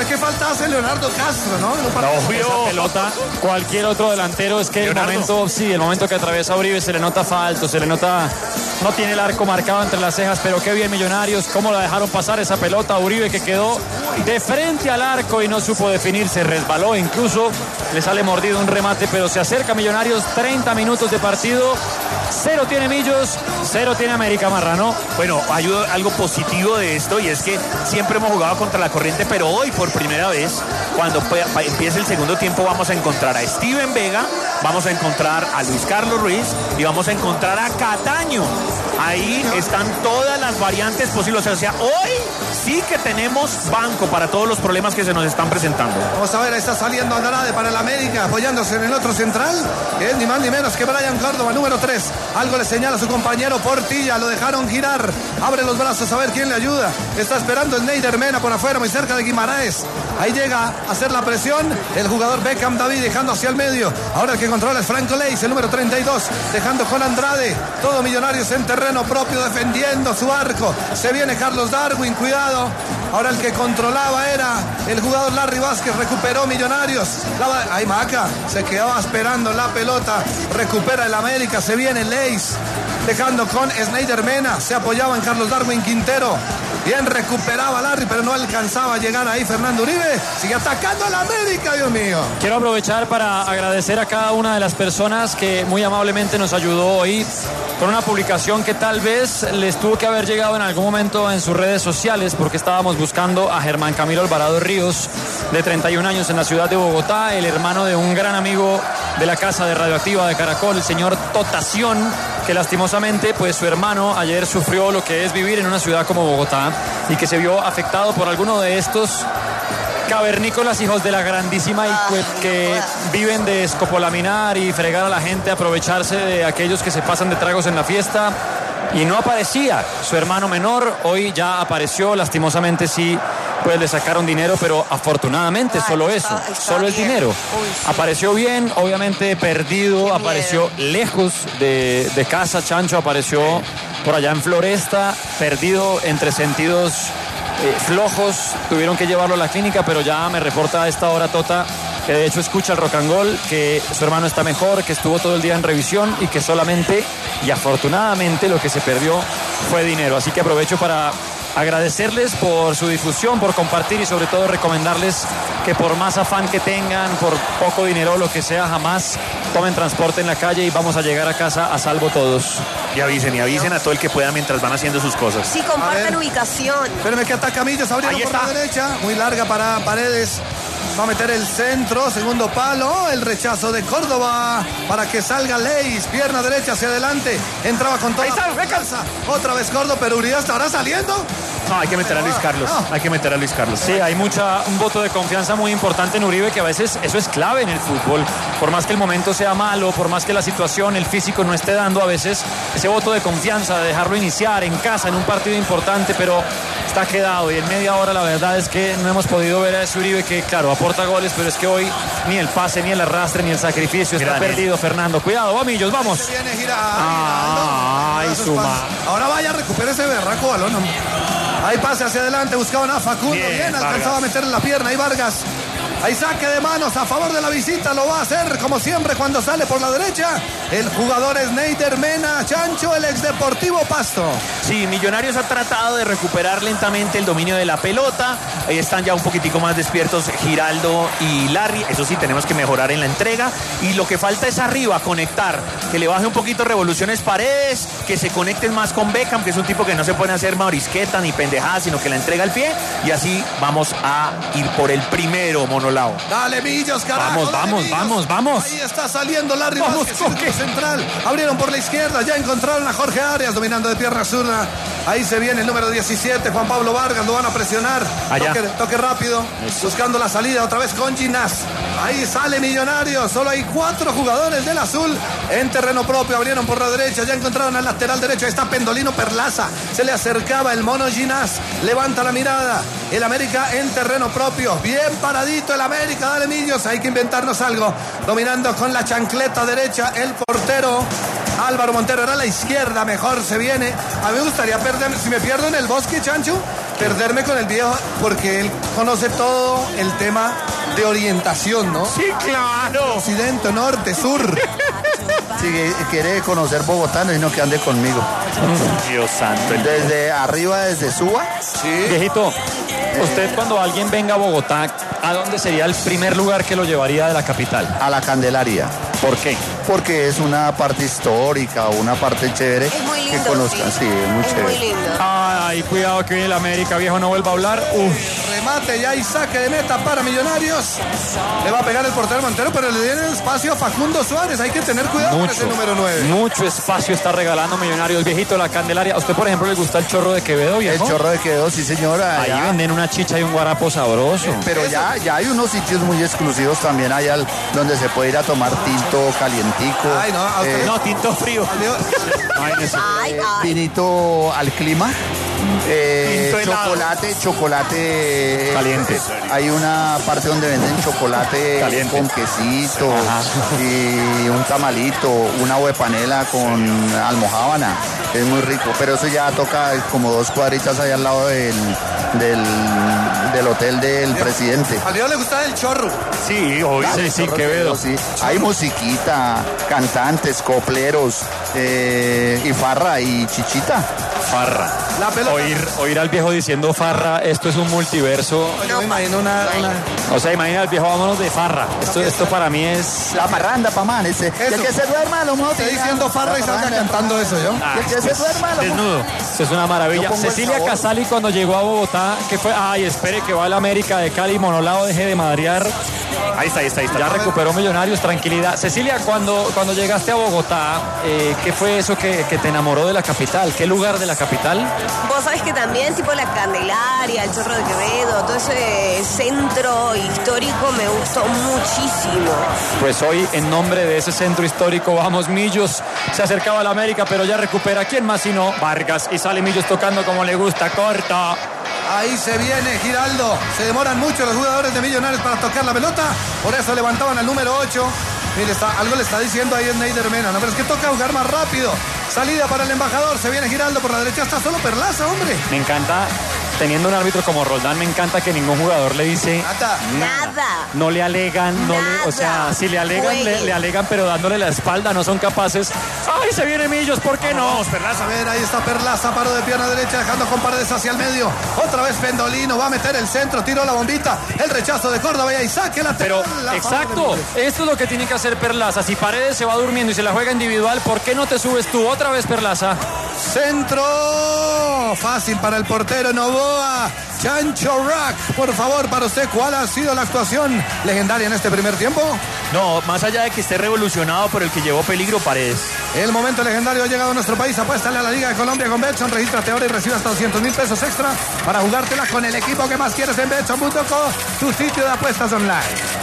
pero ¿qué falta hace Leonardo Castro, no? Esa pelota, cualquier otro delantero, es que el momento que atraviesa Uribe se le nota falto, se le nota, no tiene el arco marcado entre las cejas, pero qué bien Millonarios, cómo la dejaron pasar esa pelota a Uribe, que quedó de frente al arco y no supo definir, se resbaló, incluso le sale mordido un remate, pero se acerca Millonarios, 30 minutos de partido, 0 tiene Millos, 0 tiene América, Marrano. Bueno, hay algo positivo de esto, y es que siempre hemos jugado contra la corriente, pero hoy por primera vez, cuando empiece el segundo tiempo, vamos a encontrar a Steven Vega, vamos a encontrar a Luis Carlos Ruiz y vamos a encontrar a Cataño. Ahí están todas las variantes posibles. O sea, hoy sí que tenemos banco para todos los problemas que se nos están presentando. Vamos a ver, está saliendo Andrade para el América, apoyándose en el otro central, que es ni más ni menos que Brian Córdoba, número 3. Algo le señala a su compañero Portilla, lo dejaron girar, abre los brazos a ver quién le ayuda. Está esperando Sneider Mena por afuera, muy cerca de Guimaraes. Ahí llega a hacer la presión el jugador Beckham David, dejando hacia el medio. Ahora el que controla es Franco Leis, el número 32, dejando con Andrade. Todo Millonarios en terreno propio, defendiendo su arco. Se viene Carlos Darwin, cuidado. Ahora el que controlaba era el jugador Larry Vázquez, recuperó Millonarios. Ahí Maca se quedaba esperando la pelota, recupera el América, se viene Leis, dejando con Sneider Mena, se apoyaba en Carlos Darwin Quintero. Bien recuperaba Larry, pero no alcanzaba a llegar ahí Fernando Uribe. Sigue atacando al América, Dios mío. Quiero aprovechar para agradecer a cada una de las personas que muy amablemente nos ayudó hoy con una publicación que tal vez les tuvo que haber llegado en algún momento en sus redes sociales, porque estábamos buscando a Germán Camilo Alvarado Ríos, de 31 años, en la ciudad de Bogotá, el hermano de un gran amigo de la casa de Radioactiva de Caracol, el señor Totación, que lastimosamente pues su hermano ayer sufrió lo que es vivir en una ciudad como Bogotá y que se vio afectado por alguno de estos cavernícolas, hijos de la grandísima, y que viven de escopolaminar y fregar a la gente, aprovecharse de aquellos que se pasan de tragos en la fiesta. Y no aparecía su hermano menor, hoy ya apareció, lastimosamente sí, pues le sacaron dinero, pero afortunadamente solo eso, solo el dinero. Apareció bien, obviamente perdido, apareció lejos de casa, Chancho, apareció por allá en Floresta, perdido entre sentidos flojos, tuvieron que llevarlo a la clínica, pero ya me reporta a esta hora Tota, que de hecho escucha el Rock and Roll, que su hermano está mejor, que estuvo todo el día en revisión y que solamente y afortunadamente lo que se perdió fue dinero. Así que aprovecho para agradecerles por su difusión, por compartir y sobre todo recomendarles que por más afán que tengan, por poco dinero, lo que sea, jamás tomen transporte en la calle y vamos a llegar a casa a salvo todos. Y avisen a todo el que pueda mientras van haciendo sus cosas. Sí, compartan ubicación. Espérenme que ataca Millos, abrieron por la derecha, muy larga para Paredes. Va a meter el centro, segundo palo, el rechazo de Córdoba para que salga Leis, pierna derecha hacia adelante, entraba con toda la calza, otra vez Córdoba, pero Uribe estará saliendo. No, hay que meter a Luis Carlos, hay que meter a Luis Carlos. Sí, hay un voto de confianza muy importante en Uribe, que a veces eso es clave en el fútbol. Por más que el momento sea malo, por más que la situación, el físico no esté dando, a veces ese voto de confianza, de dejarlo iniciar en casa, en un partido importante, pero está quedado. Y en media hora la verdad es que no hemos podido ver a ese Uribe que, claro, aporta goles, pero es que hoy ni el pase, ni el arrastre, ni el sacrificio está perdido, Fernando. Cuidado, vamos, vamos. Se viene ahora vaya, recupera ese berraco balón. Ahí pase hacia adelante, buscaban a Facundo, bien alcanzaba a meterle la pierna, ahí Vargas. Ahí saque de manos a favor de la visita, lo va a hacer como siempre cuando sale por la derecha. El jugador es Sneider Mena, Chancho, el ex Deportivo Pasto. Sí, Millonarios ha tratado de recuperar lentamente el dominio de la pelota. Ahí están ya un poquitico más despiertos Giraldo y Larry. Eso sí, tenemos que mejorar en la entrega. Y lo que falta es arriba, conectar. Que le baje un poquito revoluciones Paredes, que se conecten más con Beckham, que es un tipo que no se puede hacer maurisqueta ni pendejadas, sino que la entrega al pie. Y así vamos a ir por el primero, Monolao. Dale, Millos, carajo. Vamos. Ahí está saliendo Larry Vázquez, central. Abrieron por la izquierda, ya encontraron a Jorge Arias dominando de pierna zurda. Ahí se viene el número 17, Juan Pablo Vargas, lo van a presionar. Toque rápido, buscando la salida otra vez con Ginás. Ahí sale Millonarios, solo hay 4 jugadores del azul en terreno propio. Abrieron por la derecha, ya encontraron al lateral derecho. Ahí está Pendolino Perlaza, se le acercaba el mono Ginás. Levanta la mirada, el América en terreno propio, bien paradito el América. Dale, Millos, hay que inventarnos algo. Dominando con la chancleta derecha el portero Álvaro Montero. Era a la izquierda, mejor se viene. A mí me gustaría perder, si me pierdo en el bosque, Chancho, perderme con el viejo, porque él conoce todo el tema de orientación, ¿no? Sí, claro. Occidente, norte, sur. Si quiere conocer Bogotá, no sino que ande conmigo. Dios santo. Desde arriba, desde Suba. Sí. Viejito, usted cuando alguien venga a Bogotá, ¿a dónde sería el primer lugar que lo llevaría de la capital? A la Candelaria. ¿Por qué? Porque es una parte histórica, una parte chévere. Es muy lindo, que conozca. Sí, es muy Es chévere. muy lindo. Ay, cuidado que viene el América, viejo, no vuelva a hablar. Remate ya y saque de meta para Millonarios. Le va a pegar el portero Montero, pero le tiene el espacio a Facundo Suárez. Hay que tener cuidado con ese número 9. Mucho espacio está regalando Millonarios, viejito, la Candelaria. ¿A usted, por ejemplo, le gusta el chorro de Quevedo, viejo? El chorro de Quevedo, sí señora. Ahí ya. venden una chicha y un guarapo sabroso. Pero ya hay unos sitios muy exclusivos también allá donde se puede ir a tomar tinto calientico. Ay, no, a usted No, tinto frío. Ay, ay. Vinito al clima. Tinto helado. Chocolate Caliente. Hay una parte donde venden chocolate Caliente. con quesito y un tamalito, una huepanela con almojábana. Es muy rico, pero eso ya toca como 2 cuadritas ahí al lado del hotel del presidente. Al Dios le gusta el chorro. Sí, obvio. Sí, Quevedo. Sí. Hay musiquita, cantantes, copleros, y farra y chichita. Farra. La pelota. Oír al viejo diciendo farra, esto es un multiverso. Yo me imagino una... O sea, imagina al viejo, vámonos de farra. Esto para mí es... La parranda, pamán. El que se duerma, lo Estoy diciendo farra y salga cantando eso, ¿yo? El que se duerma, lo Desnudo. Esto es una maravilla. Yo pongo el Cecilia sabor. Casali cuando llegó a Bogotá, que fue, ay, espere que va al América de Cali, Monolao, deje de madrear. Ahí está. Ya recuperó Millonarios, tranquilidad. Cecilia, cuando llegaste a Bogotá, ¿qué fue eso que te enamoró de la capital? ¿Qué lugar de la capital? Vos sabés que también, tipo la Candelaria, el Chorro de Quevedo, todo ese centro histórico me gustó muchísimo. Pues hoy, en nombre de ese centro histórico, vamos, Millos. Se acercaba a la América, pero ya recupera. ¿Quién más sino Vargas? Y sale Millos tocando como le gusta, corta. Ahí se viene Giraldo. Se demoran mucho los jugadores de Millonarios para tocar la pelota. Por eso levantaban al número 8. Mire, algo le está diciendo ahí Neider Mena. No, pero es que toca jugar más rápido. Salida para el embajador. Se viene Giraldo por la derecha. Está solo Perlaza, hombre. Me encanta, teniendo un árbitro como Roldán, me encanta que ningún jugador le dice... Nada. No le alegan, o sea, si le alegan, le alegan, pero dándole la espalda, no son capaces. ¡Ay, se viene Millos! ¿Por qué no? Vamos, Perlaza, a ver, ahí está Perlaza, paro de pierna derecha, dejando con Paredes hacia el medio. Otra vez Pendolino, va a meter el centro, tiró la bombita, el rechazo de Córdoba y ahí saque la Pero, la exacto, esto es lo que tiene que hacer Perlaza. Si Paredes se va durmiendo y se la juega individual, ¿por qué no te subes tú? Otra vez Perlaza. Centro fácil para el portero Novoa. Chancho Rack, por favor, para usted, ¿cuál ha sido la actuación legendaria en este primer tiempo? No, más allá de que esté revolucionado por el que llevó peligro, Paredes. El momento legendario ha llegado a nuestro país. Apuéstale a la Liga de Colombia con Betson. Regístrate ahora y recibe hasta 200,000 pesos extra para jugártela con el equipo que más quieres en Betson.co, tu sitio de apuestas online.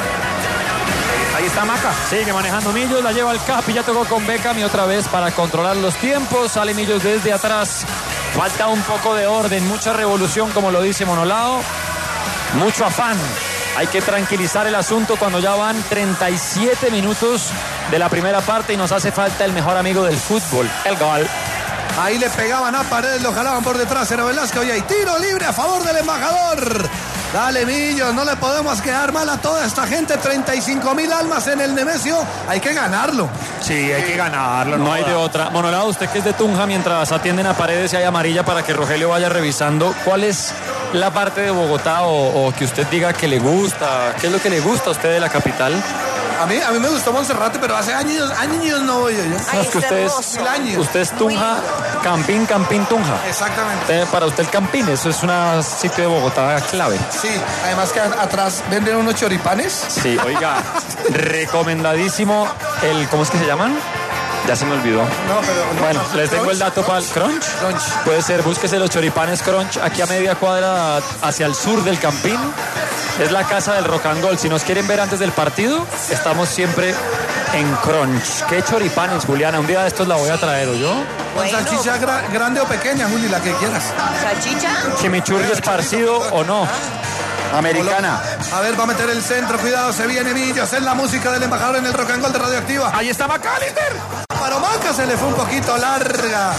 Ahí está Maca. Sigue manejando Millos, la lleva al Capi, ya tocó con Beckham y otra vez para controlar los tiempos. Sale Millos desde atrás. Falta un poco de orden, mucha revolución, como lo dice Monolao. Mucho afán. Hay que tranquilizar el asunto cuando ya van 37 minutos de la primera parte y nos hace falta el mejor amigo del fútbol, el gol. Ahí le pegaban a Paredes, lo jalaban por detrás, era Velasco y hay tiro libre a favor del embajador. Dale, Millos, no le podemos quedar mal a toda esta gente. 35,000 almas en el Nemesio. Hay que ganarlo. Sí, hay que ganarlo. No hay de otra. Monolao, usted que es de Tunja, mientras atienden a Paredes y hay amarilla para que Rogelio vaya revisando, ¿cuál es la parte de Bogotá o que usted diga que le gusta? ¿Qué es lo que le gusta a usted de la capital? A mí me gustó Monserrate, pero hace años no voy yo. Ay, No, es que es usted hermoso. usted es Tunja, Campín, Tunja. Exactamente. Para usted el Campín, eso es un sitio de Bogotá clave. Sí, además que atrás venden unos choripanes. Sí, oiga, recomendadísimo ¿cómo es que se llaman? Ya se me olvidó. No, pero... Bueno, les tengo el dato para el Crunch. Puede ser, búsquese los choripanes Crunch aquí a media cuadra hacia el sur del Campín. Es la casa del Rock and Roll. Si nos quieren ver antes del partido, estamos siempre en Crunch. ¿Qué choripanes, Juliana? Un día de estos la voy a traer, ¿o yo? Con salchicha grande o pequeña, Juli, la que quieras. ¿Salchicha? Chimichurri esparcido o no. Americana. A ver, va a meter el centro, cuidado, se viene Millos, es la música del embajador en el Rock and Roll de Radioactiva. Ahí está McAllister. Para Maca, se le fue un poquito larga.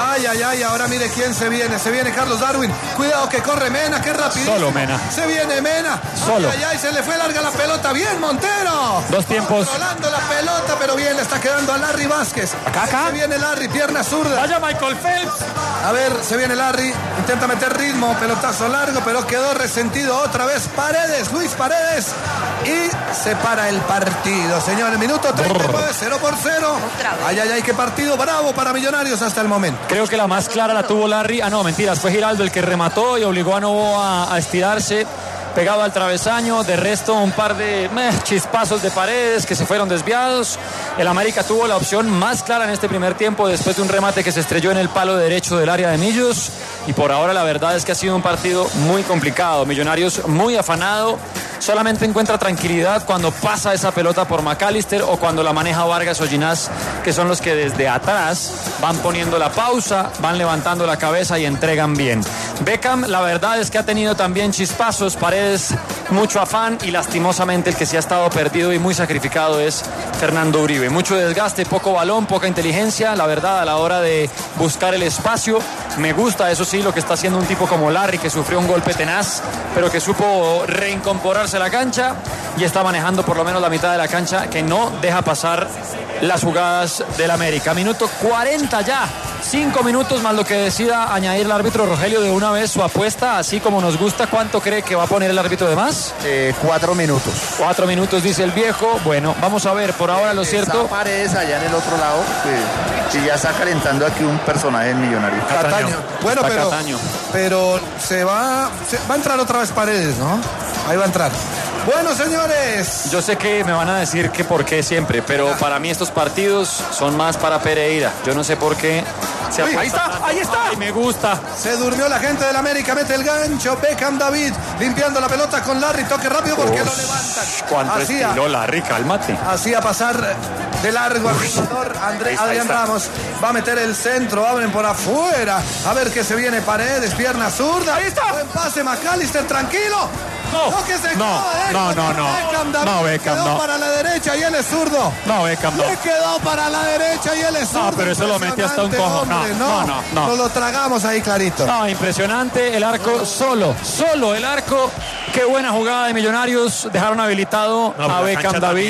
Ay, ahora mire quién se viene Carlos Darwin. Cuidado que corre Mena, qué rapidísimo. Solo Mena. Se viene Mena. Solo. Ay, se le fue larga la pelota. Bien, Montero. Dos tiempos. Controlando la pelota, pero bien, le está quedando a Larry Vázquez. Acá. Se viene Larry, pierna zurda. Vaya Michael Phelps. A ver, se viene Larry, intenta meter ritmo, pelotazo largo, pero quedó resentido otra vez Paredes, Luis Paredes, y se para el partido, señores. Minuto 39, 0-0. Ay, qué partido bravo para Millonarios hasta el momento. Creo que la más clara la tuvo Larry. No, mentiras, fue Giraldo el que remató y obligó a Novoa a estirarse. Pegado al travesaño, de resto un par de chispazos de Paredes que se fueron desviados. El América tuvo la opción más clara en este primer tiempo después de un remate que se estrelló en el palo derecho del área de Millos, y por ahora la verdad es que ha sido un partido muy complicado. Millonarios muy afanado, solamente encuentra tranquilidad cuando pasa esa pelota por McAllister o cuando la maneja Vargas o Ginás, que son los que desde atrás van poniendo la pausa, van levantando la cabeza y entregan bien. Beckham, la verdad es que ha tenido también chispazos, Paredes mucho afán, y lastimosamente el que se ha estado perdido y muy sacrificado es Fernando Uribe. Mucho desgaste, poco balón, poca inteligencia, la verdad, a la hora de buscar el espacio. Me gusta, eso sí, lo que está haciendo un tipo como Larry, que sufrió un golpe tenaz, pero que supo reincorporarse a la cancha y está manejando por lo menos la mitad de la cancha, que no deja pasar las jugadas del América. Minuto 40 ya, 5 minutos más lo que decida añadir el árbitro Rogelio de una vez su apuesta, así como nos gusta. ¿Cuánto cree que va a poner el árbitro de más? 4 minutos. 4 minutos, dice el viejo. Bueno, vamos a ver, por ahora lo cierto. Está Paredes allá en el otro lado, que ya está calentando aquí un personaje en Millonario. Cataño. Bueno, Está Cataño. pero se va a entrar otra vez Paredes, ¿no? Ahí va a entrar. Bueno, señores. Yo sé que me van a decir que por qué siempre, pero para mí estos partidos son más para Pereira. Yo no sé por qué. Ahí está. Ay, me gusta. Se durmió la gente del América, mete el gancho. Beckham David limpiando la pelota con Larry. Toque rápido porque lo levantan. Cuánto estilo, Larry, cálmate. Hacía pasar de largo al jugador Adrián Ramos. Va a meter el centro, abren por afuera. A ver qué se viene Paredes, pierna zurda. Ahí está. Buen pase, McAllister, tranquilo. No, que se no. Beckham David. No, Beckham, quedó no. para la derecha y él es zurdo. No, Beckham, no. Le quedó para la derecha y él es zurdo. No, pero eso lo metí hasta un cojo. No. Nos lo tragamos ahí clarito. No, impresionante el arco solo el arco. Qué buena jugada de Millonarios. Dejaron habilitado a Beckham David.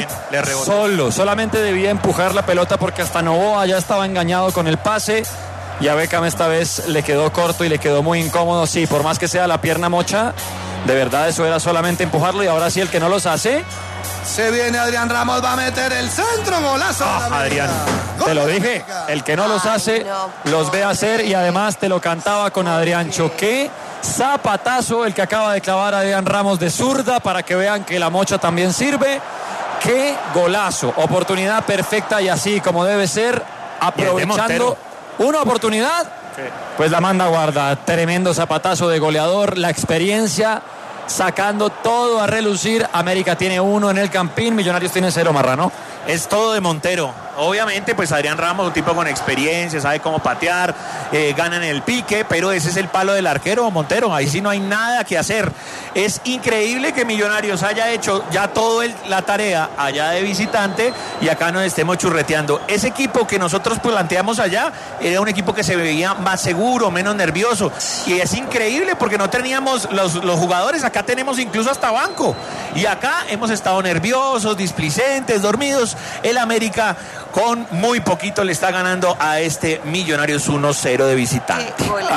Solamente debía empujar la pelota porque hasta Novoa ya estaba engañado con el pase. Y a Beckham esta vez le quedó corto y le quedó muy incómodo. Sí, por más que sea la pierna mocha, de verdad eso era solamente empujarlo. Y ahora sí, el que no los hace. Se viene Adrián Ramos, va a meter el centro, golazo. Adrián, te lo dije, el que no los hace, los ve hacer, y además te lo cantaba con Adrián. Choqué, zapatazo el que acaba de clavar Adrián Ramos de zurda, para que vean que la mocha también sirve. Qué golazo, oportunidad perfecta y así como debe ser, aprovechando una oportunidad, pues la manda a guarda. Tremendo zapatazo de goleador, la experiencia sacando todo a relucir. América tiene 1 en el Campín, Millonarios tiene 0, Marrano. Es todo de Montero. Obviamente, pues Adrián Ramos, un tipo con experiencia, sabe cómo patear, gana en el pique, pero ese es el palo del arquero Montero. Ahí sí no hay nada que hacer. Es increíble que Millonarios haya hecho ya toda la tarea allá de visitante y acá nos estemos churreteando. Ese equipo que nosotros planteamos allá era un equipo que se veía más seguro, menos nervioso. Y es increíble porque no teníamos los jugadores, acá tenemos incluso hasta banco. Y acá hemos estado nerviosos, displicentes, dormidos. El América con muy poquito le está ganando a este Millonarios 1-0 de visitante.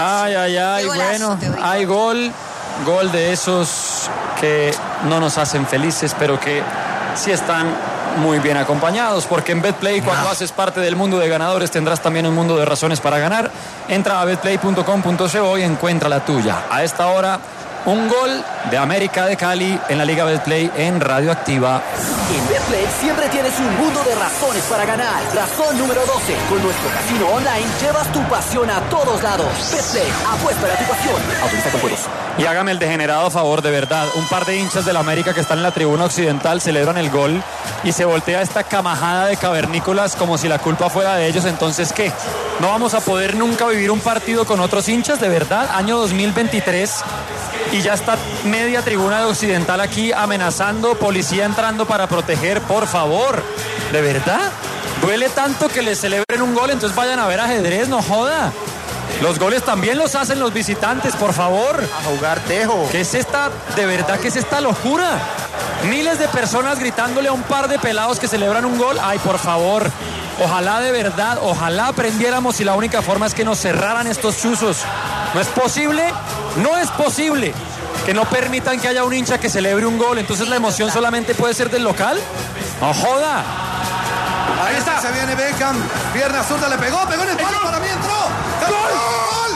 Ay, bueno, hay gol de esos que no nos hacen felices, pero que sí están muy bien acompañados, porque en BetPlay, cuando haces parte del mundo de ganadores, tendrás también un mundo de razones para ganar. Entra a betplay.com.co y encuentra la tuya. A esta hora, un gol de América de Cali en la Liga Betplay en Radioactiva. En Betplay siempre tienes un mundo de razones para ganar. Razón número 12. Con nuestro casino online llevas tu pasión a todos lados. Betplay, apuesta a tu pasión. Autoriza con juegos. Y hágame el degenerado favor, de verdad. Un par de hinchas del América que están en la tribuna occidental celebran el gol y se voltea esta camajada de cavernícolas como si la culpa fuera de ellos. Entonces, ¿qué? ¿No vamos a poder nunca vivir un partido con otros hinchas? ¿De verdad? Año 2023 y ya está media tribuna de occidental aquí amenazando, policía entrando para proteger. Por favor, ¿de verdad? Duele tanto que le celebren un gol, entonces vayan a ver ajedrez, no joda. Los goles también los hacen los visitantes, por favor. A jugar tejo. ¿Qué es esta, de verdad, qué es esta locura? Miles de personas gritándole a un par de pelados que celebran un gol. Ay, por favor, ojalá de verdad, ojalá aprendiéramos y la única forma es que nos cerraran estos chuzos. No es posible que no permitan que haya un hincha que celebre un gol. Entonces la emoción solamente puede ser del local. No joda. Ahí está. Se viene Beckham. Pierna zurda, le pegó en el palo. Para mí entró. ¡Gol! ¡Gol!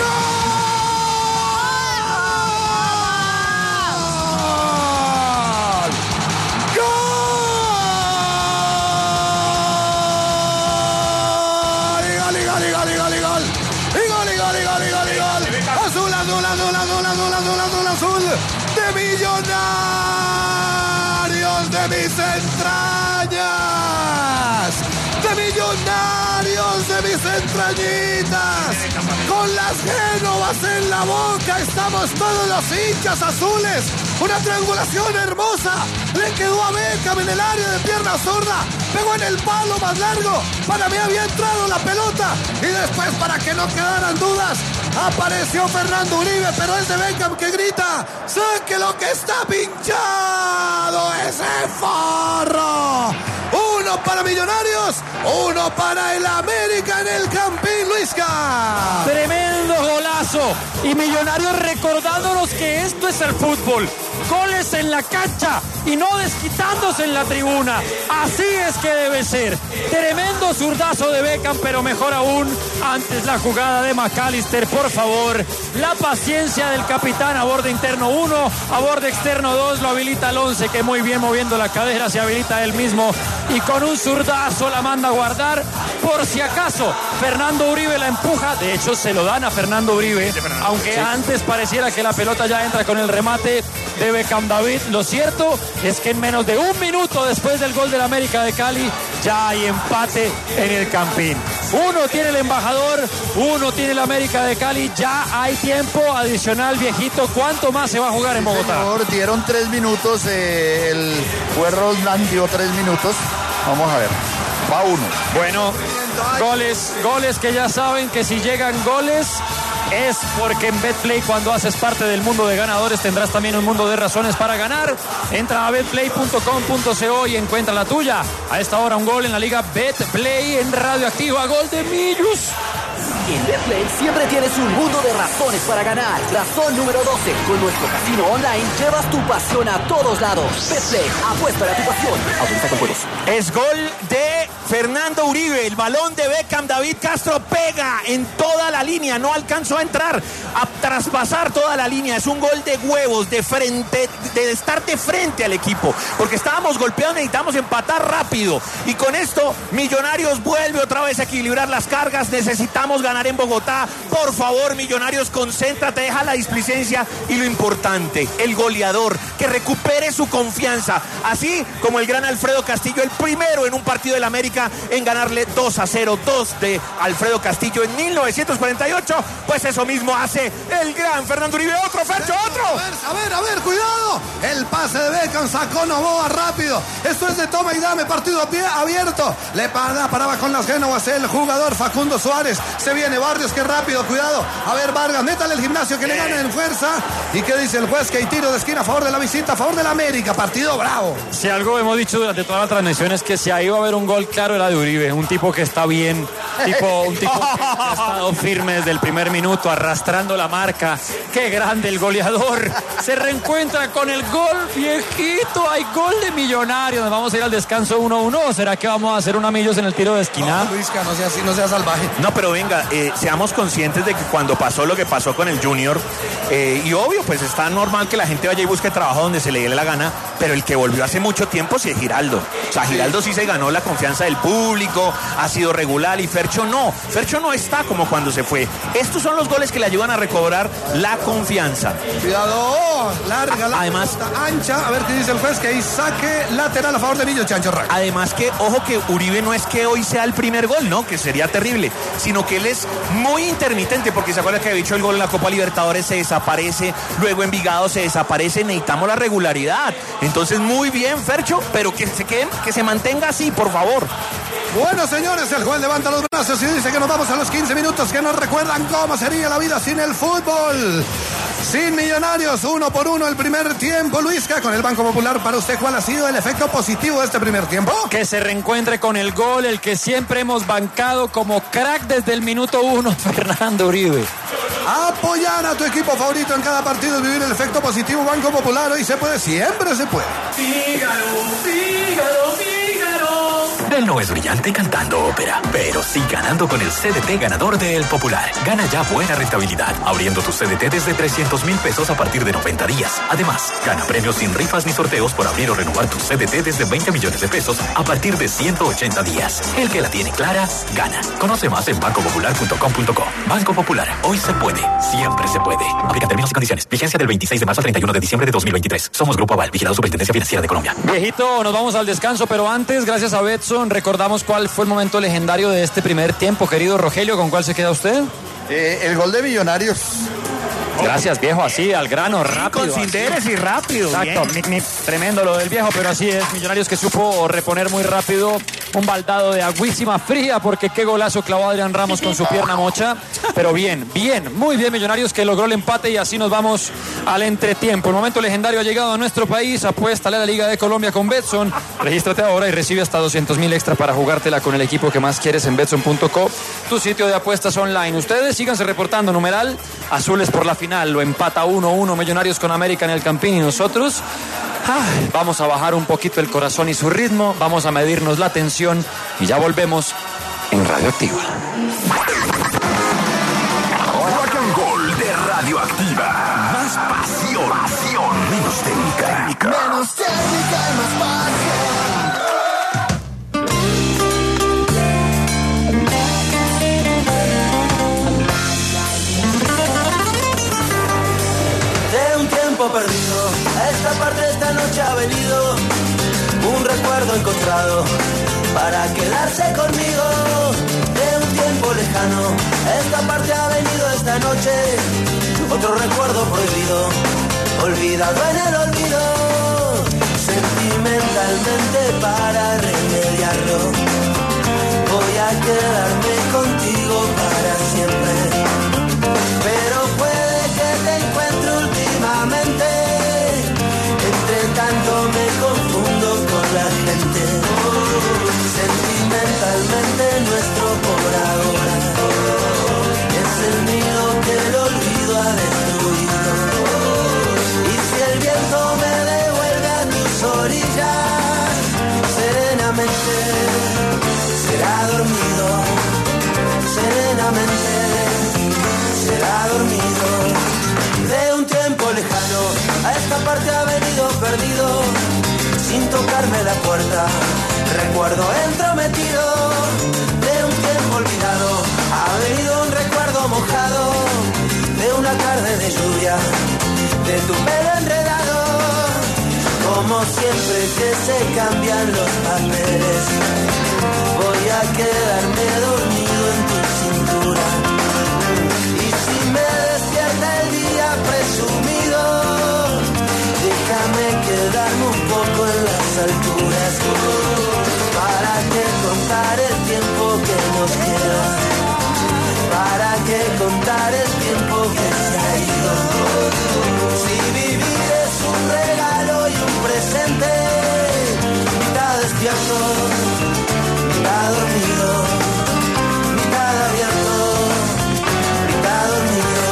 Azul de Millonarios de mis entrañas, de Millonarios de mis entrañitas, con las Génovas en la boca estamos todos los hinchas azules. Una triangulación hermosa, le quedó a Beckham en el área de pierna zurda, pegó en el palo más largo, para mí había entrado la pelota y después, para que no quedaran dudas, apareció Fernando Uribe, pero es de Beckham que grita: ¡saque lo que está pinchado ese forro! Uno para Millonarios, uno para el América en el Campín, Luisca. Tremendo golazo. Y Millonarios recordándonos que esto es el fútbol. Goles en la cancha y no desquitándose en la tribuna. Así es que debe ser. Tremendo zurdazo de Beckham, pero mejor aún, antes la jugada de McAllister, por favor. La paciencia del capitán, a borde interno 1, a borde externo 2, lo habilita el 11, que muy bien moviendo la cadera, se habilita él mismo y con un zurdazo la manda a guardar. Por si acaso, Fernando Uribe la empuja, de hecho se lo dan a Fernando Uribe, aunque antes pareciera que la pelota ya entra con el remate de Beckham David. Lo cierto es que en menos de un minuto después del gol del América de Cali ya hay empate en el Campín. Uno tiene el embajador, uno tiene el América de Cali, ya hay tiempo adicional, viejito. ¿Cuánto más se va a jugar en Bogotá? Señor, dieron 3 minutos, el juez Roldán dio 3 minutos. Vamos a ver, va 1. Bueno, goles que ya saben que si llegan goles es porque en Betplay, cuando haces parte del mundo de ganadores, tendrás también un mundo de razones para ganar. Entra a betplay.com.co y encuentra la tuya. A esta hora un gol en la liga Betplay en Radioactiva, gol de Millos. En Betplay siempre tienes un mundo de razones para ganar. Razón número 12. Con nuestro casino online llevas tu pasión a todos lados. Betplay, apuesta a tu pasión. Autoriza con juegos. Es gol de Fernando Uribe. El balón de Beckham David Castro pega en toda la línea. No alcanzó a entrar, a traspasar toda la línea. Es un gol de huevos, de frente, de estar de frente al equipo. Porque estábamos golpeados, necesitamos empatar rápido. Y con esto, Millonarios vuelve otra vez a equilibrar las cargas. Necesitamos ganar en Bogotá. Por favor, Millonarios, concéntrate, deja la displicencia y lo importante, el goleador, que recupere su confianza, así como el gran Alfredo Castillo, el primero en un partido del América en ganarle 2-0, 2 de Alfredo Castillo en 1948, pues eso mismo hace el gran Fernando Uribe. Otro, Fercho, otro. A ver, cuidado. El pase de Beckham, sacó Novoa rápido. Esto es de toma y dame, partido a pie abierto. Le paraba con las Génovas el jugador Facundo Suárez. Se viene Barrios, que rápido, cuidado. A ver, Vargas, métale el Gimnasio que le gana en fuerza. ¿Y qué dice el juez? Que hay tiro de esquina a favor de la visita, a favor de la América. Partido bravo. Si algo hemos dicho durante toda la transmisión es que si ahí va a haber un gol claro era de Uribe. Un tipo que está bien, un tipo que ha estado firme desde el primer minuto, arrastrando la marca. Qué grande el goleador. Se reencuentra con el gol, viejito. Hay gol de Millonarios. Nos vamos a ir al descanso 1-1. ¿Será que vamos a hacer una Millos en el tiro de esquina? No, Luisca, no sea así, no sea salvaje. No, pero venga, seamos conscientes de que cuando pasó lo que pasó con el Junior, y obvio, pues está normal que la gente vaya y busque trabajo donde se le dé la gana, pero el que volvió hace mucho tiempo sí es Giraldo. O sea, Giraldo sí se ganó la confianza del público, ha sido regular, y Fercho no está como cuando se fue. Estos son los goles que le ayudan a recobrar la confianza. Cuidado, larga la además, pelota ancha, a ver qué dice el juez, que ahí saque lateral a favor de Millos, Chancho Rack. Además que, ojo, que Uribe no es que hoy sea el primer gol, ¿no? Que sería terrible, sino que él es muy intermitente, porque se acuerda que había dicho el gol en la Copa Libertadores, se desaparece, luego Envigado se desaparece, necesitamos la regularidad. Entonces, muy bien, Fercho, pero que se mantenga así, por favor. Bueno, señores, el juez levanta los brazos y dice que nos vamos a los 15 minutos que nos recuerdan cómo sería la vida sin el fútbol. Sin Millonarios, 1-1 el primer tiempo. Luisca, con el Banco Popular, para usted, ¿cuál ha sido el efecto positivo de este primer tiempo? Que se reencuentre con el gol, el que siempre hemos bancado como crack desde el minuto 1, Fernando Uribe. Apoyar a tu equipo favorito en cada partido y vivir el efecto positivo Banco Popular. Hoy se puede, siempre se puede. Fígaro, Fígaro, Fígaro. Él no es brillante cantando ópera, pero sí ganando con el CDT ganador de El Popular. Gana ya buena rentabilidad, abriendo tu CDT desde 300,000 pesos a partir de 90 días. Además, gana premios sin rifas ni sorteos por abrir o renovar tu CDT desde 20 millones de pesos a partir de 180 días. El que la tiene clara, gana. Conoce más en bancopopular.com.co. Banco Popular, hoy se puede, siempre se puede. Aplica términos y condiciones. Vigencia del 26 de marzo al 31 de diciembre de 2023. Somos Grupo Aval, vigilado Superintendencia Financiera de Colombia. Viejito, nos vamos al descanso, pero antes, gracias a Betson, recordamos cuál fue el momento legendario de este primer tiempo. Querido Rogelio, ¿con cuál se queda usted? El gol de Millonarios. Gracias, viejo, así, al grano, rápido. Con Cinderes y rápido. Exacto, tremendo lo del viejo, pero así es. Millonarios que supo reponer muy rápido un baldado de agüísima fría, porque qué golazo clavó Adrián Ramos con su pierna mocha. Pero bien, muy bien Millonarios, que logró el empate, y así nos vamos al entretiempo. El momento legendario ha llegado a nuestro país. Apuéstale a la Liga de Colombia con Betson. Regístrate ahora y recibe hasta 200,000 extra para jugártela con el equipo que más quieres en Betson.co, tu sitio de apuestas online. Ustedes síganse reportando, numeral azules por la final. Lo empata 1-1 Millonarios con América en el Campín, y nosotros vamos a bajar un poquito el corazón y su ritmo, vamos a medirnos la tensión y ya volvemos en Radioactiva. Rock and Roll de Radioactiva. Más pasión, menos técnica. Menos técnica y más pasión. Perdido, a esta parte esta noche ha venido un recuerdo encontrado para quedarse conmigo de un tiempo lejano. A esta parte ha venido esta noche otro recuerdo prohibido, olvidado en el olvido. Sentimentalmente para remediarlo voy a quedarme contigo para siempre, pero puede que te encuentre últimamente. Entre tanto me confundo con la gente. Sentimentalmente nuestro por ahora es el mío que el olvido ha destruido. Y si el viento me devuelve a tus orillas, serenamente será dormido. Serenamente será dormido. De un tiempo lejano a esta parte ha venido perdido, sin tocarme la puerta, recuerdo entrometido. De un tiempo olvidado ha venido un recuerdo mojado, de una tarde de lluvia, de tu pelo enredado. Como siempre que se cambian los papeles, voy a quedarme dormido en tu cintura. Y si me despierta el día presumido, déjame quedarme un poco en las alturas. ¿Para qué contar el tiempo que nos queda? ¿Para qué contar el tiempo que se ha ido? Si vivir es un regalo y un presente, mitad despierto, mitad dormido, mitad abierto, mitad dormido.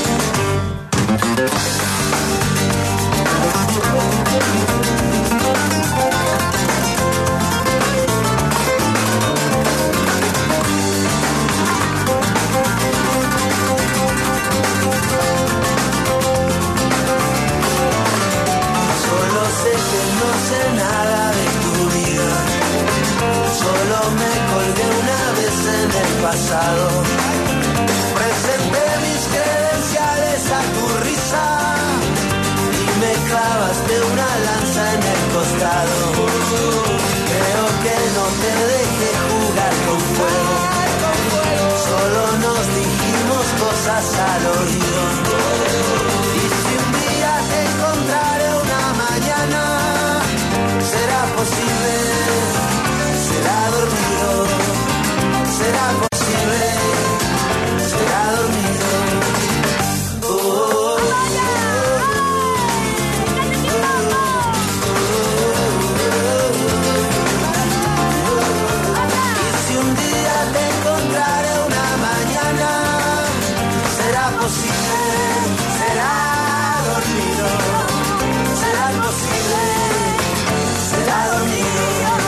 Solo sé que no sé nada de tu vida, solo me colgué una vez en el pasado, presenté mis credenciales a tu risa y me clavaste una lanza en el costado. Creo que no te dejé jugar con fuego, solo nos dijimos cosas al oído. Y si un día te encontraré una mañana, será posible, será dormido. imposible, será dormido. Será imposible, será dormido.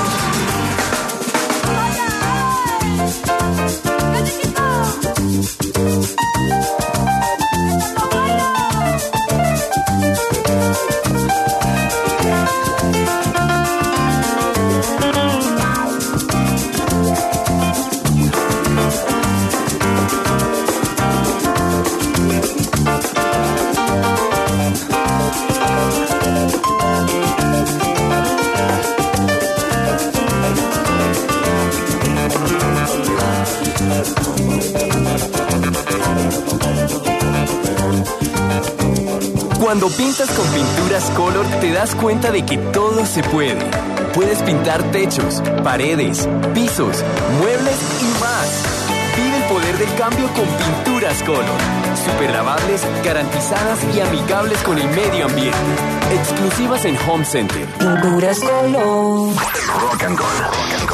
Cuando pintas con Pinturas Color, te das cuenta de que todo se puede. Puedes pintar techos, paredes, pisos, muebles y más. Vive el poder del cambio con Pinturas Color. Super lavables, garantizadas y amigables con el medio ambiente. Exclusivas en Home Center. Pinturas Color. Rock and Roll. Rock and Roll.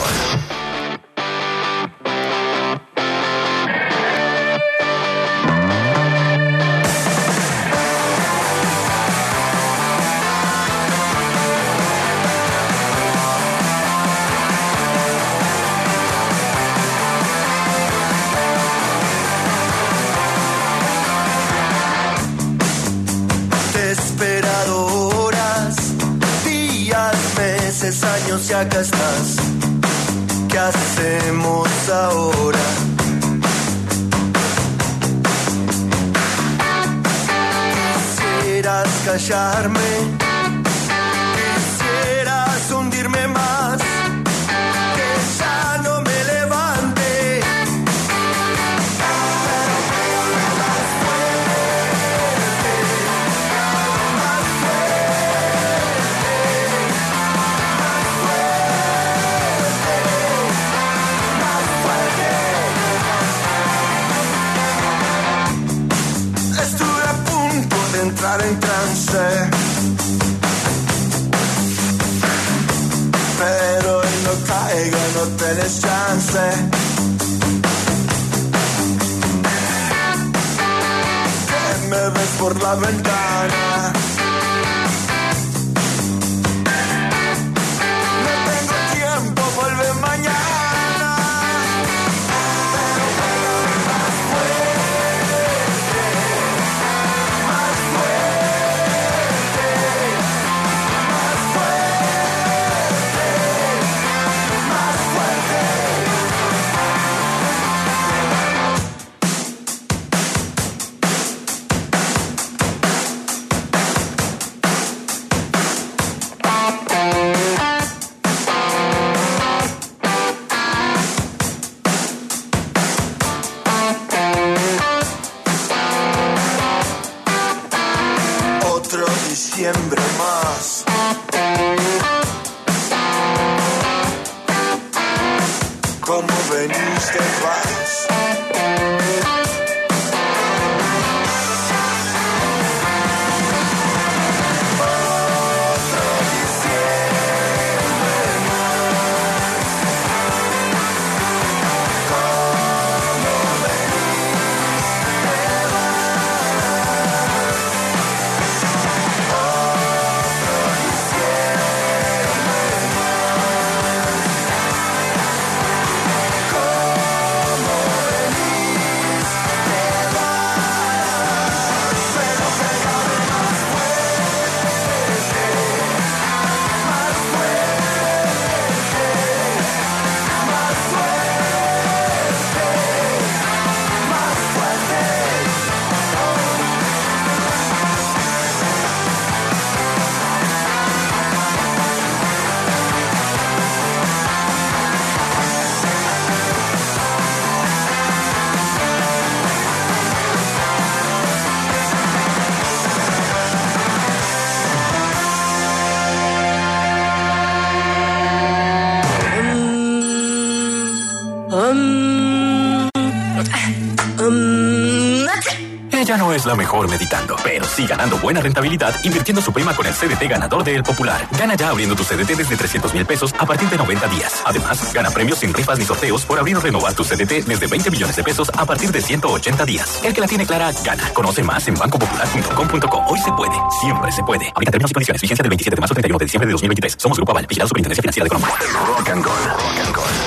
Años y acá estás. ¿Qué hacemos ahora? Quisieras callarme, quisieras hundirme más, que ya no me levante. Más fuerte, más entrar en trance, pero no caiga, no tenés chance. Que me ves por la ventana. No tengo tiempo, vuelve mañana. Diciembre más. Como venís te vas. Ella no es la mejor meditando, pero sí ganando buena rentabilidad invirtiendo su prima con el CDT ganador de El Popular. Gana ya abriendo tu CDT desde 300,000 pesos a partir de 90 días. Además, gana premios sin rifas ni sorteos por abrir o renovar tu CDT desde 20 millones de pesos a partir de 180 días. El que la tiene clara, gana. Conoce más en bancopopular.com.co. Hoy se puede, siempre se puede. Aplica términos y condiciones. Vigencia del 27 de marzo al 31 de diciembre de 2023. Somos Grupo Aval, vigilado Superintendencia Financiera de Colombia. Rock and Gold. Rock and Gold.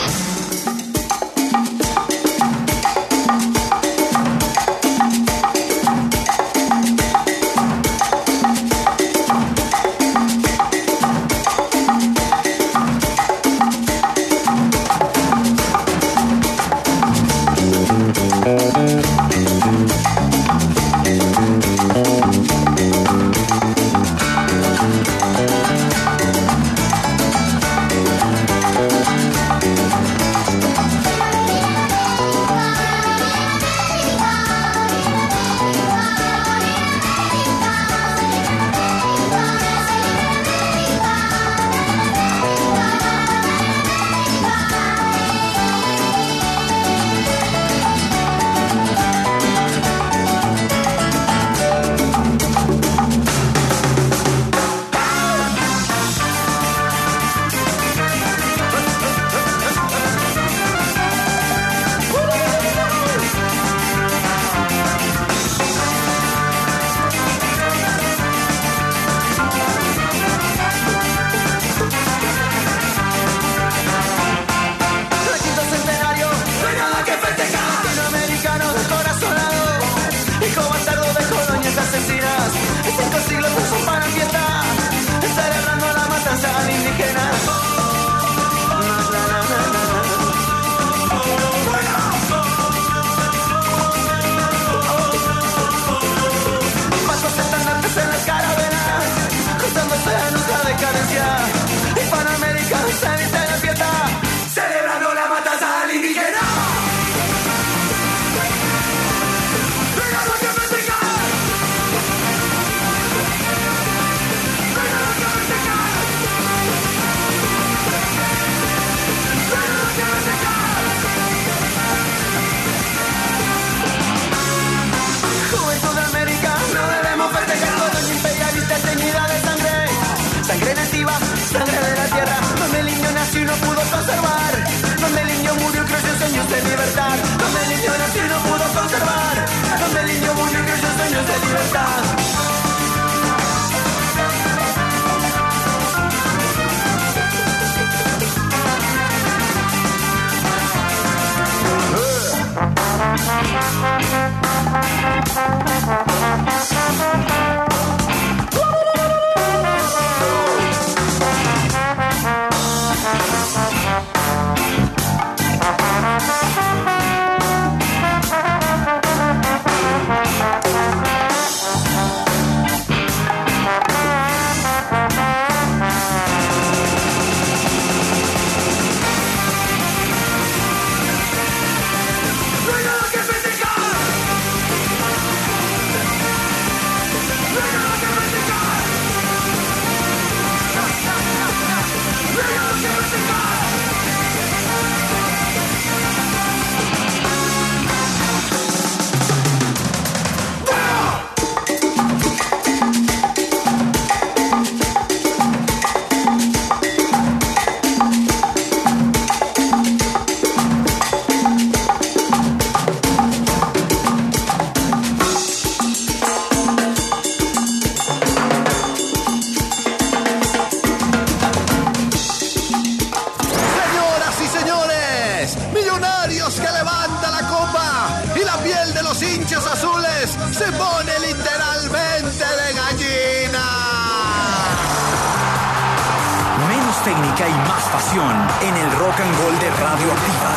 Técnica y más pasión en el Rock and Roll de Radioactiva.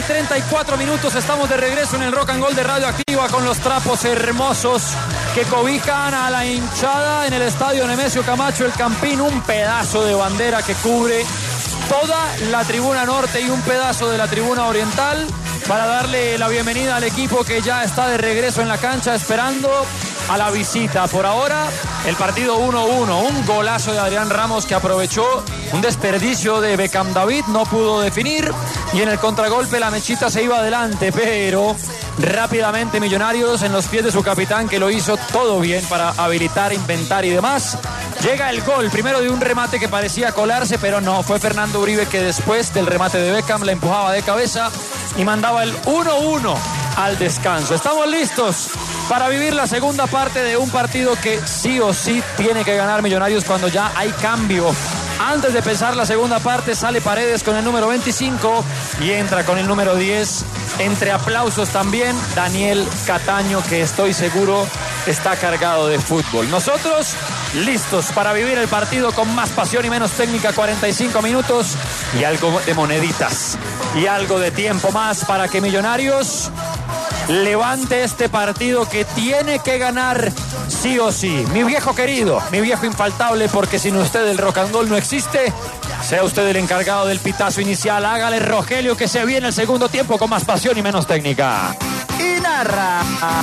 34 minutos, estamos de regreso en el Rock and Roll de Radioactiva con los trapos hermosos que cobijan a la hinchada en el estadio Nemesio Camacho, el Campín, un pedazo de bandera que cubre toda la tribuna norte y un pedazo de la tribuna oriental para darle la bienvenida al equipo que ya está de regreso en la cancha esperando a la visita. Por ahora, el partido 1-1, un golazo de Adrián Ramos que aprovechó un desperdicio de Beckham David, no pudo definir y en el contragolpe la mechita se iba adelante, pero rápidamente Millonarios en los pies de su capitán que lo hizo todo bien para habilitar, inventar y demás. Llega el gol, primero de un remate que parecía colarse, pero no, fue Fernando Uribe que después del remate de Beckham la empujaba de cabeza y mandaba el 1-1 al descanso. Estamos listos para vivir la segunda parte de un partido que sí o sí tiene que ganar Millonarios cuando ya hay cambio. Antes de empezar la segunda parte sale Paredes con el número 25 y entra con el número 10. Entre aplausos también Daniel Cataño, que estoy seguro está cargado de fútbol. Nosotros listos para vivir el partido con más pasión y menos técnica. 45 minutos y algo de moneditas y algo de tiempo más para que Millonarios levante este partido que tiene que ganar sí o sí. Mi viejo querido, mi viejo infaltable, porque sin usted el rock and roll no existe. Sea usted el encargado del pitazo inicial. Hágale, Rogelio, que se viene el segundo tiempo con más pasión y menos técnica. Y narra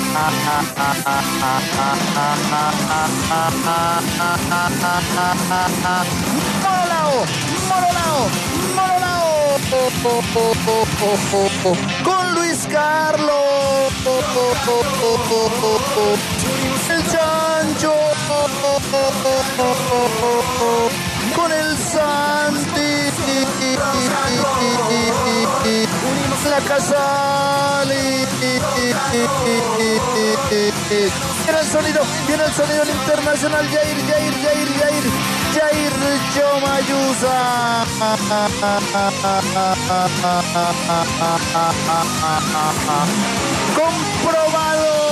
Morolao con Luis Carlos, el Chancho, con el Santi, la Casali. Viene el sonido internacional. Jair Yomayusa. Comprobado.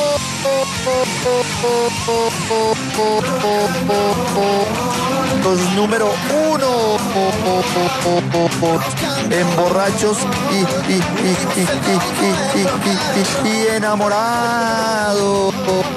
Los número 1 en borrachos y enamorados.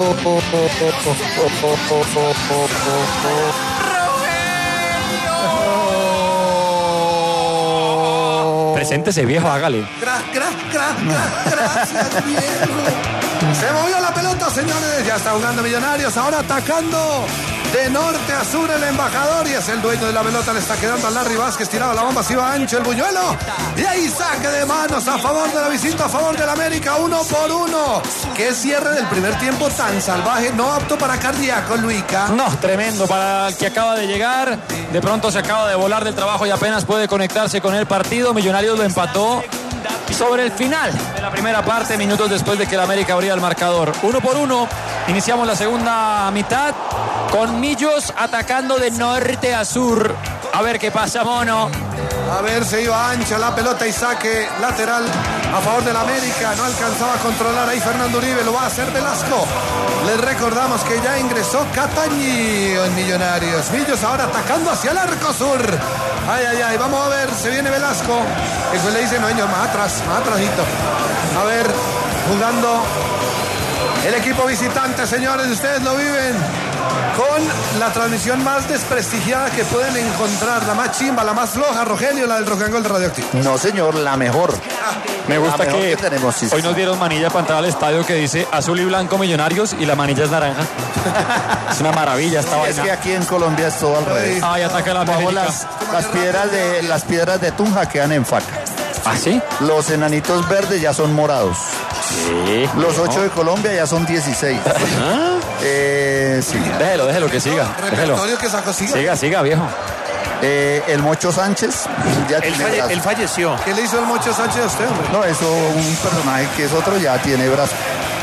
Preséntese, viejo, hágale. Gracias, viejo. Se movió la pelota, señores. Ya está jugando Millonarios. Ahora atacando de norte a sur el embajador. Y es el dueño de la pelota. Le está quedando a Larry Vázquez. Tiraba la bomba. Se iba ancho el buñuelo. Y ahí saque de manos a favor de la visita, a favor del América. 1-1. Qué cierre del primer tiempo tan salvaje. No apto para cardíaco, Luica. No, tremendo para el que acaba de llegar. De pronto se acaba de volar del trabajo y apenas puede conectarse con el partido. Millonarios lo empató sobre el final de la primera parte, minutos después de que el América abría el marcador. 1-1. Iniciamos la segunda mitad con Millos atacando de norte a sur. A ver qué pasa, mono. A ver, se iba ancha la pelota y saque lateral a favor del América. No alcanzaba a controlar ahí Fernando Uribe. Lo va a hacer Velasco. Les recordamos que ya ingresó Cataño en Millonarios. Millos ahora atacando hacia el arco sur. Ay. Vamos a ver. Se viene Velasco. Eso le dice, no, señor, más atrásito. A ver, jugando el equipo visitante, señores. Ustedes lo viven con la transmisión más desprestigiada que pueden encontrar, la más chimba, la más floja, Rogelio, la del Rock and Roll de Radioactivo. No, señor, la mejor. Me gusta que tenemos, sí, hoy nos dieron manilla para entrar al estadio que dice azul y blanco Millonarios y la manilla es naranja. Es una maravilla esta vaina. Es que aquí en Colombia es todo al revés. Ay, ataca la América. Las piedras de Tunja quedan en faca. ¿Ah, sí? Los enanitos verdes ya son morados. Sí. Los 8 de Colombia ya son 16. Sí. Déjelo que siga. Repertorio que sacó, Siga, viejo. El Mocho Sánchez ya él falleció. ¿Qué le hizo el Mocho Sánchez a usted, hombre? No, eso, un personaje que es otro ya tiene brazo.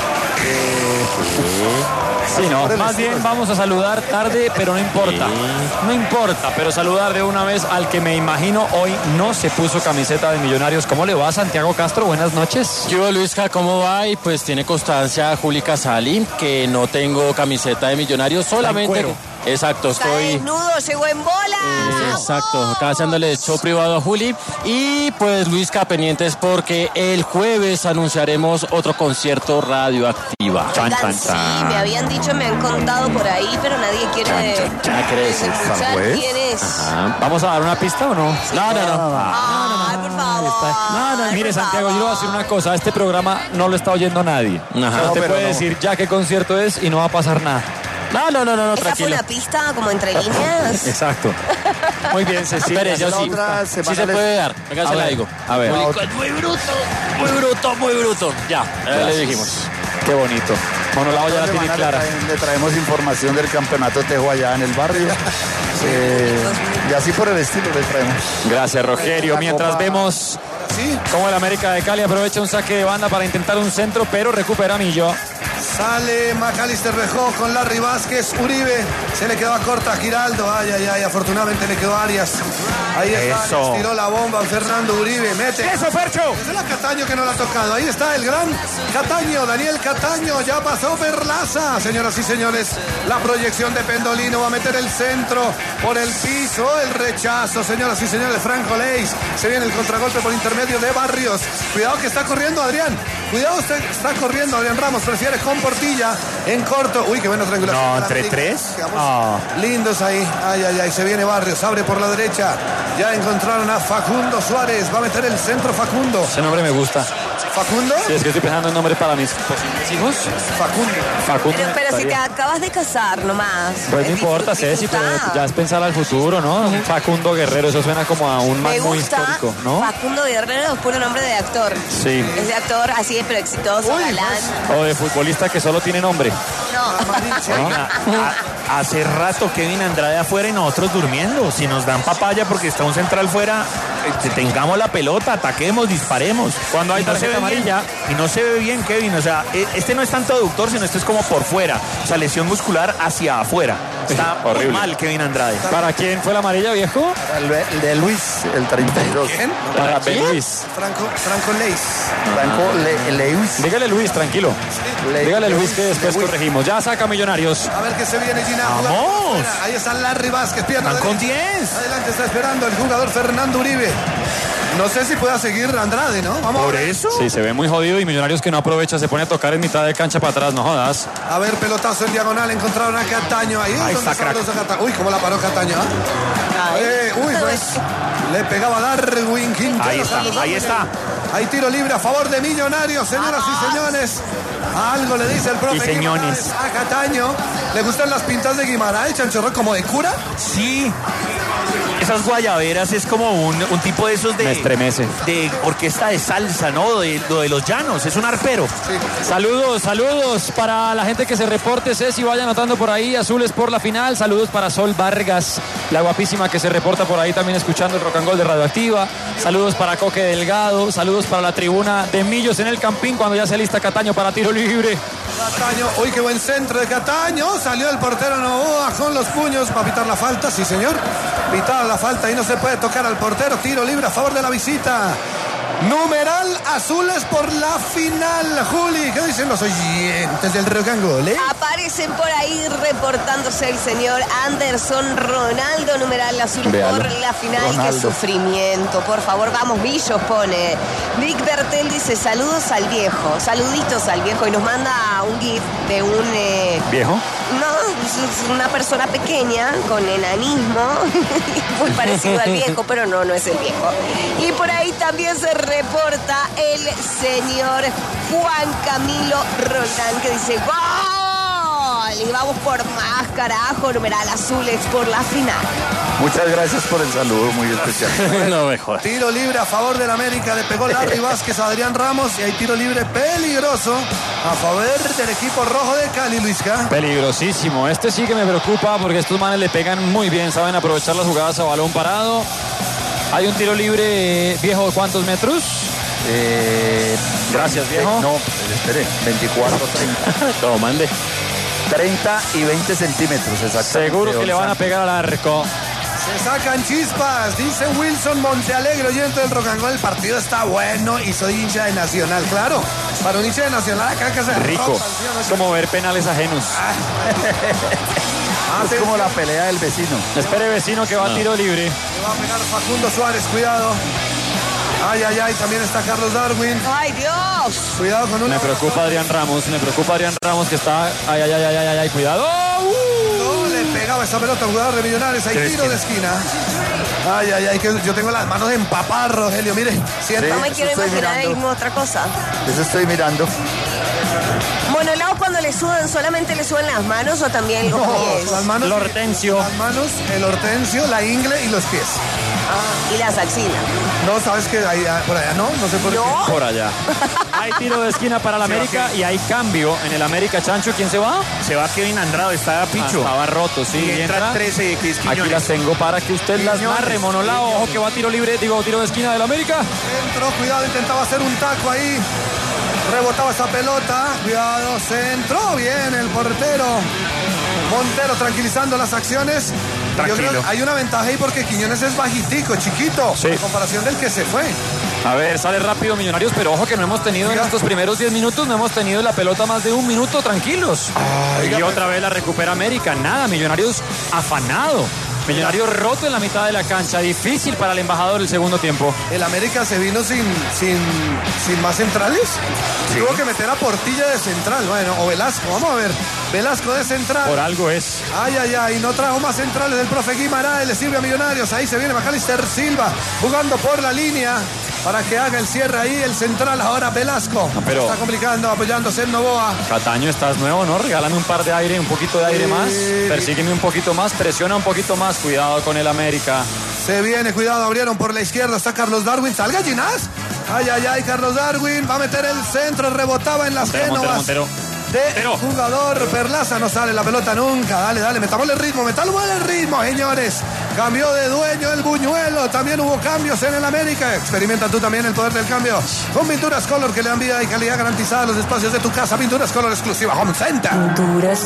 Sí, no, más bien vamos a saludar tarde, pero no importa. No importa, pero saludar de una vez al que me imagino hoy no se puso camiseta de Millonarios. ¿Cómo le va, Santiago Castro? Buenas noches. Yo, Luisca, ¿cómo va? Y pues tiene constancia Juli Casali que no tengo camiseta de Millonarios, solamente Exacto, Está estoy... desnudo, llegó en bola. Exacto, acá haciéndole show privado a Juli. Y pues Luisca, pendientes porque el jueves anunciaremos otro concierto Radioactiva. Oigan, sí, me habían dicho, me han contado por ahí, pero nadie quiere escuchar quién es. Ajá. ¿Vamos a dar una pista o no? Sí. No. Ay, por favor. Mire, Santiago, yo le voy a decir una cosa. Este programa no lo está oyendo nadie. Ajá. Usted puede decir ya qué concierto es y no va a pasar nada. No, ¿Esa tranquilo. fue una pista como entre líneas? Exacto. Muy bien, Cecilia. Espere, yo sí. Sí se puede dar. Venga, se la digo. A ver. Muy bruto. Ya, le dijimos. Qué bonito. Monolao ya la tiene clara. Le traemos información del campeonato Tejo allá en el barrio. Y así por el estilo le traemos. Gracias, Rogerio. Mientras vemos cómo el América de Cali aprovecha un saque de banda para intentar un centro, pero recupera Millo. Sale Macalister Rejó con Larry Vázquez. Uribe se le quedaba corta a Giraldo. Ay, afortunadamente le quedó Arias. Ahí está, Eso. tiró la bomba Fernando Uribe. Mete. ¡Eso, Fercho! Es la Cataño que no la ha tocado. Ahí está el gran Cataño, Daniel Cataño. Ya pasó Perlaza. Señoras y señores, la proyección de Pendolino va a meter el centro por el piso. El rechazo, señoras y señores. Franco Leis. Se viene el contragolpe por intermedio de Barrios. Cuidado que está corriendo Adrián. Cuidado, está corriendo Adrián Ramos. Prefiere con Portilla en corto. Uy, qué buena triangulación. No, entre tres. Lindos ahí. Ay. Se viene Barrios. Abre por la derecha. Ya encontraron a Facundo Suárez. Va a meter el centro Facundo. Ese nombre me gusta. ¿Facundo? Sí, es que estoy pensando en nombre para mis posibles hijos. Facundo. Pero si te acabas de casar nomás. Pues no importa, Ceci, pero ya es pensar al futuro, ¿no? Facundo Guerrero, eso suena como a un man Me muy gusta histórico, ¿no? Facundo Guerrero es puro nombre de actor. Sí. Es de actor así, pero exitoso, galán. O de futbolista que solo tiene nombre. No. Oiga, hace rato Kevin Andrade afuera y nosotros durmiendo. Si nos dan papaya porque está un central fuera, tengamos la pelota, ataquemos, disparemos. Cuando hay Y no se ve tarjeta bien, amarilla. y no se ve bien, Kevin. O sea, este no es tanto aductor, sino este es como por fuera. O sea, lesión muscular hacia afuera. Está horrible. muy mal Kevin Andrade. ¿Para quién fue la amarilla, viejo? El de Luis, el 32. ¿Quién? Para Ben Luis. Franco Leis. Franco Leis. Dígale Luis, tranquilo. Dígale Luis que después corregimos. Ya saca Millonarios. A ver qué se viene Gina. ¡Vamos! Ahí está Larry Vázquez. Pierna Están con derecha. 10. Adelante está esperando el jugador Fernando Uribe. No sé si pueda seguir Andrade, ¿no? Vamos Por a ver. eso. Sí, se ve muy jodido y Millonarios que no aprovecha, se pone a tocar en mitad de cancha para atrás, no jodas. A ver, pelotazo en diagonal. Encontraron a Cataño ahí. Ahí ¿Dónde está, crack. Cataño? Uy, cómo la paró Cataño. Uy, pues. Le pegaba Darwin Quintero. Ahí está, ahí está. Hay tiro libre a favor de Millonarios, señoras y señores. Algo le dice el profe Y señores. Guimaraes a Cataño. ¿Le gustan las pintas de Guimaraes, Chanchorro, como de cura? Sí. Esas guayaberas es como un tipo de esos de... Me estremece. De orquesta de salsa, ¿no? Lo de los llanos. Es un arpero. Saludos para la gente que se reporte, Ceci, vaya anotando por ahí, Azules por la final. Saludos para Sol Vargas, la guapísima que se reporta por ahí también escuchando el Rock and Roll de Radioactiva. Saludos para Coque Delgado, saludos para la tribuna de Millos en el Campín cuando ya se alista Cataño para tiro libre. Cataño, uy, qué buen centro de Cataño. Salió el portero Novoa con los puños para pitar la falta, sí señor. Pitar la falta y no se puede tocar al portero. Tiro libre a favor de la visita. Numeral Azules por la final. Juli, ¿qué dicen los oyentes del Rock and Roll, Aparecen por ahí reportándose el señor Anderson Ronaldo, numeral Azules por la final. Ronaldo. Qué sufrimiento, por favor, vamos, Millos pone. Vic Bertel dice saludos al viejo, saluditos al viejo y nos manda un gif de un... ¿Viejo? No, es una persona pequeña con enanismo, muy parecido al viejo, pero no es el viejo. Y por ahí también se reporta el señor Juan Camilo Roldán que dice ¡gol! Y vamos por más, carajo, numeral Azules por la final. Muchas gracias por el saludo, muy especial. No me jodas. Tiro libre a favor del América. Le pegó Larry Vázquez a Adrián Ramos. Y hay tiro libre peligroso a favor del equipo rojo de Cali, Luisca. Peligrosísimo. Este sí que me preocupa porque estos manes le pegan muy bien, saben aprovechar las jugadas a balón parado. Hay un tiro libre, viejo, ¿de cuántos metros? Gracias, viejo. No, espere, 24, 30. Todo mande. 30 y 20 centímetros, exactamente. Seguro que le van a pegar al arco. Se sacan chispas, dice Wilson Montealegre, oyente del Rock and Roll. El partido está bueno y soy hincha de Nacional, claro. Para un hincha de Nacional acá que se rico. rompa, Es como ver penales ajenos. Es como la pelea del vecino. Espere, vecino, que va a tiro libre. Le va a pegar Facundo Suárez, cuidado. Ay, ay, ay, también está Carlos Darwin. ¡Ay, Dios! Cuidado con una... Me preocupa Adrián Ramos que está... Ay, ay, ay, ay, ay, ay, cuidado. No le pegaba esa pelota al jugador de Millonarios. Hay tiro de esquina. Ay, ay, ay, que yo tengo las manos en papar, Rogelio. Mire, sienta. No me quiero imaginar ahí mismo otra cosa. Eso estoy mirando. Monolao, cuando le sudan, ¿solamente le sudan las manos o también los pies? Las manos, el hortensio. Las manos, el hortensio, la ingle y los pies. Y las axilas. No, ¿sabes qué? Ahí, por allá no sé por qué. Por allá. Hay tiro de esquina para el América y hay cambio en el América. Chancho, ¿quién se va? Se va Kevin Andrade, está Picho. Estaba roto, sí. Y entra 13 que es Quiñones. Aquí las tengo para que usted las narre. Monolao, ojo que va tiro libre, tiro de esquina del América. Entró, cuidado, intentaba hacer un taco ahí. Rebotaba esa pelota. Cuidado, se entró bien el portero. Montero tranquilizando las acciones. Yo creo que hay una ventaja ahí porque Quiñones es bajitico, chiquito, en comparación del que se fue. A ver, sale rápido Millonarios, pero ojo que no hemos tenido en estos primeros 10 minutos, no hemos tenido la pelota más de un minuto, tranquilos. Y otra vez la recupera América, nada, Millonarios afanado. Millonarios roto en la mitad de la cancha, difícil para el embajador el segundo tiempo. El América se vino sin más centrales. Sí. Tuvo que meter a Portilla de central, bueno, o Velasco, vamos a ver. Velasco de central. Por algo es. Ay, ay, ay, no trajo más centrales del profe Guimaraes, le sirve a Millonarios. Ahí se viene Macalister Silva jugando por la línea para que haga el cierre ahí el central. Ahora Velasco. No, pero está complicando, apoyándose en Novoa. Cataño, estás nuevo, ¿no? Regálame un par de aire, un poquito de aire más. Persígueme un poquito más, presiona un poquito más. Cuidado con el América. Se viene, cuidado, abrieron por la izquierda. Está Carlos Darwin. Salga Ginás. Ay, ay, ay, Carlos Darwin. Va a meter el centro, rebotaba en las génovas. Montero. De jugador Perlaza, no sale la pelota nunca. Dale, dale, metámosle el ritmo, señores. Cambió de dueño el Buñuelo. También hubo cambios en el América. Experimenta tú también el poder del cambio con Pinturas Color, que le dan vida y calidad garantizada a los espacios de tu casa. Pinturas Color exclusiva Home Center. Pinturas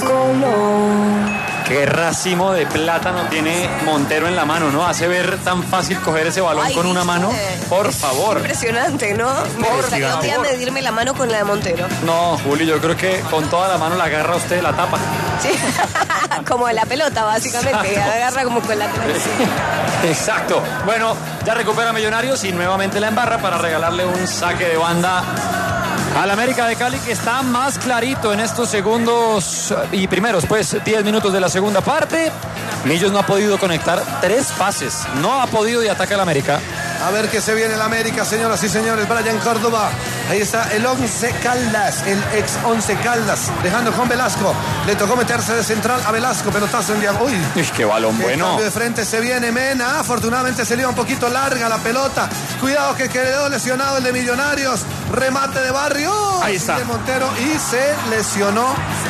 Color. Qué racimo de plátano tiene Montero en la mano, ¿no? Hace ver tan fácil coger ese balón con una mano. Por favor. Impresionante, ¿no? Me gustaría un día medirme la mano con la de Montero. No, Juli, yo creo que con toda la mano la agarra usted, la tapa. Sí, como la pelota, básicamente. La agarra como con la pelota. Exacto. Bueno, ya recupera Millonarios y nuevamente la embarra para regalarle un saque de banda al América de Cali, que está más clarito en estos segundos y primeros, pues, 10 minutos de la segunda parte. Millos no ha podido conectar 3 pases. No ha podido y ataca al América. A ver qué se viene el América, señoras y señores. Brian Córdoba. Ahí está el 11 Caldas, el ex 11 Caldas, dejando con Velasco. Le tocó meterse de central a Velasco, pelotazo en diagonal. Uy, qué balón bueno. Cambio de frente, se viene Mena. Afortunadamente se le iba un poquito larga la pelota. Cuidado que quedó lesionado el de Millonarios. Remate de Barrio. Ahí está. De Montero y se lesionó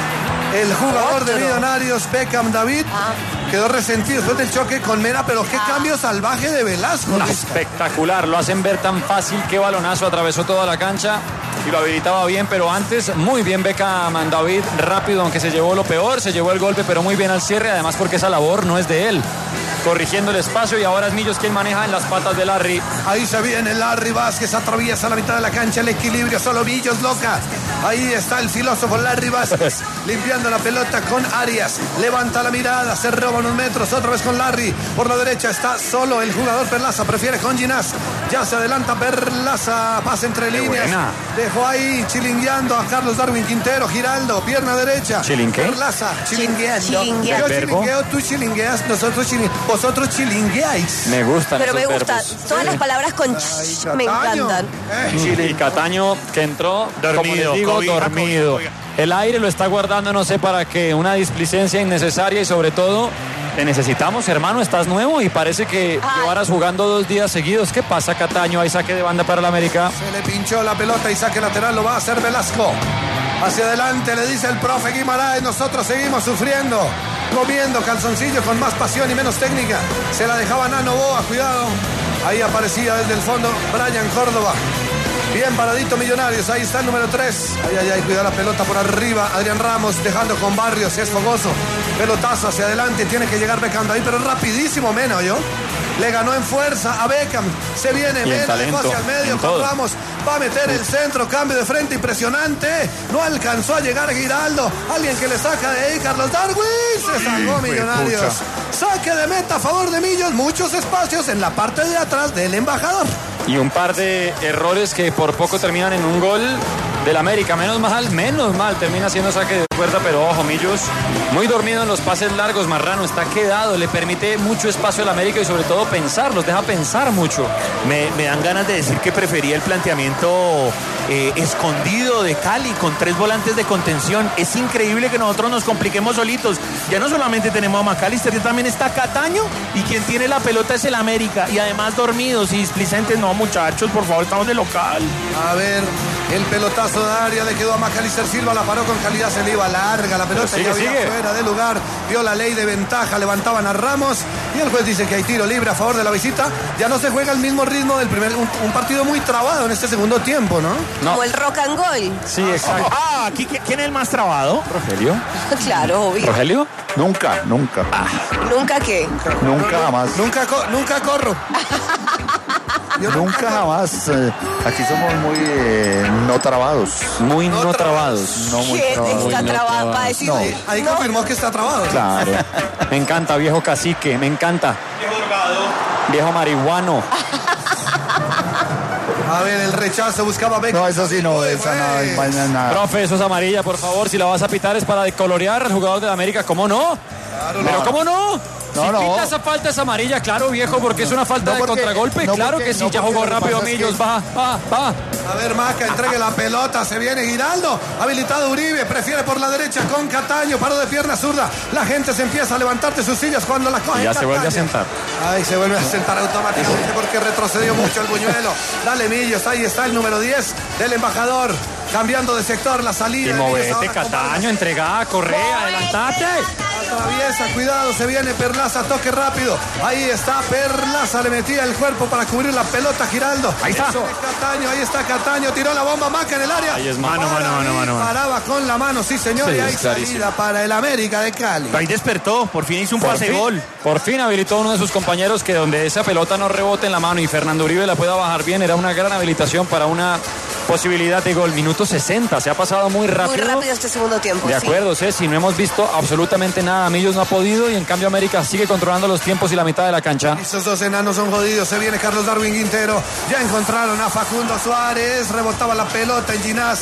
el jugador de Millonarios, Beckham David. Quedó resentido después del choque con Mena, pero qué cambio salvaje de Velasco. No, espectacular, lo hacen ver tan fácil. Qué balonazo, atravesó toda la cancha y lo habilitaba bien, pero antes muy bien Beckham David, rápido, aunque se llevó lo peor, se llevó el golpe, pero muy bien al cierre, además porque esa labor no es de él. Corrigiendo el espacio y ahora es Millos quien maneja en las patas de Larry. Ahí se viene Larry Vázquez, atraviesa la mitad de la cancha, el equilibrio, solo Millos loca. Ahí está el filósofo Larry Vázquez, limpiando la pelota con Arias. Levanta la mirada, se roba unos metros, otra vez con Larry. Por la derecha está solo el jugador Perlaza, prefiere con Ginás. Ya se adelanta Perlaza, pasa entre líneas. Buena. Dejó ahí chilingueando a Carlos Darwin Quintero, Giraldo, pierna derecha. ¿Chilingue? Perlaza, chilingueando. Chilingueando. Yo chilingueo, tú chilingueas, vosotros chilingueáis. Me gustan. Pero me gusta. verbos. Todas las palabras con ch me encantan. Y Cataño, que entró, dormido, como les digo, dormido. El aire lo está guardando, no sé para qué. Una displicencia innecesaria y sobre todo, te necesitamos, hermano. Estás nuevo y parece que llevaras jugando 2 días seguidos. ¿Qué pasa, Cataño? Hay saque de banda para el América. Se le pinchó la pelota y saque lateral lo va a hacer Velasco. Hacia adelante le dice el profe Guimaraes, nosotros seguimos sufriendo, comiendo calzoncillo con más pasión y menos técnica. Se la dejaba Nano Boa, cuidado. Ahí aparecía desde el fondo Brian Córdoba. Bien paradito Millonarios, ahí está el número 3. Ay, cuida la pelota por arriba. Adrián Ramos dejando con Barrios, es fogoso. Pelotazo hacia adelante, tiene que llegar Beckham ahí, pero rapidísimo Mena, ¿oyó? Le ganó en fuerza a Beckham. Se viene Mena, dejó hacia el medio con Ramos. Va a meter el centro, cambio de frente impresionante. No alcanzó a llegar Giraldo. Alguien que le saca de ahí, Carlos Darwin. Se salvó Millonarios. Saque de meta a favor de Millos. Muchos espacios en la parte de atrás del embajador. Y un par de errores que por poco terminan en un gol del América. Menos mal, termina siendo saque de puerta, pero ojo, Millos, muy dormido en los pases largos. Marrano está quedado, le permite mucho espacio al América y sobre todo pensar, los deja pensar mucho. Me dan ganas de decir que prefería el planteamiento escondido de Cali con 3 volantes de contención. Es increíble que nosotros nos compliquemos solitos. Ya no solamente tenemos a McAllister, también está Cataño y quien tiene la pelota es el América. Y además dormidos y displicentes. No, muchachos, por favor, estamos de local. A ver, el pelotazo de área le quedó a McAllister Silva, la paró con calidad, se le iba larga la pelota, sigue. Fuera de lugar, vio la ley de ventaja, levantaban a Ramos y el juez dice que hay tiro libre a favor de la visita. Ya no se juega el mismo ritmo del primer, un partido muy trabado en este segundo tiempo, ¿no? Como el rock and roll. Sí, exacto. Aquí, ¿quién es el más trabado? ¿Rogelio? Claro, obvio. ¿Rogelio? Nunca. ¿Nunca qué? Nunca jamás. Nunca corro. Nunca jamás. Aquí somos muy no trabados. Muy no trabados. No muy ¿Quién trabados. está trabado para decir? No, ahí confirmó que está trabado. Claro. Me encanta, viejo cacique, me encanta. Viejo drogado. Viejo marihuano. A ver, el rechazo buscaba Beckham. No, eso sí no, esa no es nada. Profe, eso es amarilla, por favor. Si la vas a pitar es para decolorear al jugador de la América. ¿Cómo no? Pero ¿cómo no? Si pita esa falta es amarilla, claro, viejo, porque es una falta de contragolpe. Claro que sí, ya jugó rápido Millos. Va. A ver, Maca, entregue la pelota, se viene Giraldo, habilitado Uribe, prefiere por la derecha con Cataño, paró de pierna zurda. La gente se empieza a levantar de sus sillas cuando la coge. Ya Cataño. se vuelve a sentar. Ay, se vuelve a sentar automáticamente porque retrocedió mucho el buñuelo. Dale Millos, ahí está el número 10 del embajador. Cambiando de sector, la salida. Y movete, Cataño, entregá, Correa, adelantate. Atraviesa, cuidado, se viene Perlaza, toque rápido. Ahí está Perlaza, le metía el cuerpo para cubrir la pelota Giraldo. Ahí está. Ahí está Cataño, tiró la bomba, Maca en el área. Ahí es mano. Paraba con la mano, sí señor, Sí, y hay clarísimo. salida para el América de Cali. Ahí despertó, por fin hizo un pase gol. Por fin habilitó a uno de sus compañeros que donde esa pelota no rebote en la mano y Fernando Uribe la pueda bajar bien, era una gran habilitación para una posibilidad de gol. Minuto 60, se ha pasado muy rápido. Muy rápido este segundo tiempo. De acuerdo, Ceci, no hemos visto absolutamente nada. Millos no ha podido y en cambio América sigue controlando los tiempos y la mitad de la cancha. Esos dos enanos son jodidos. Se viene Carlos Darwin Quintero. Ya encontraron a Facundo Suárez. Rebotaba la pelota en Ginás.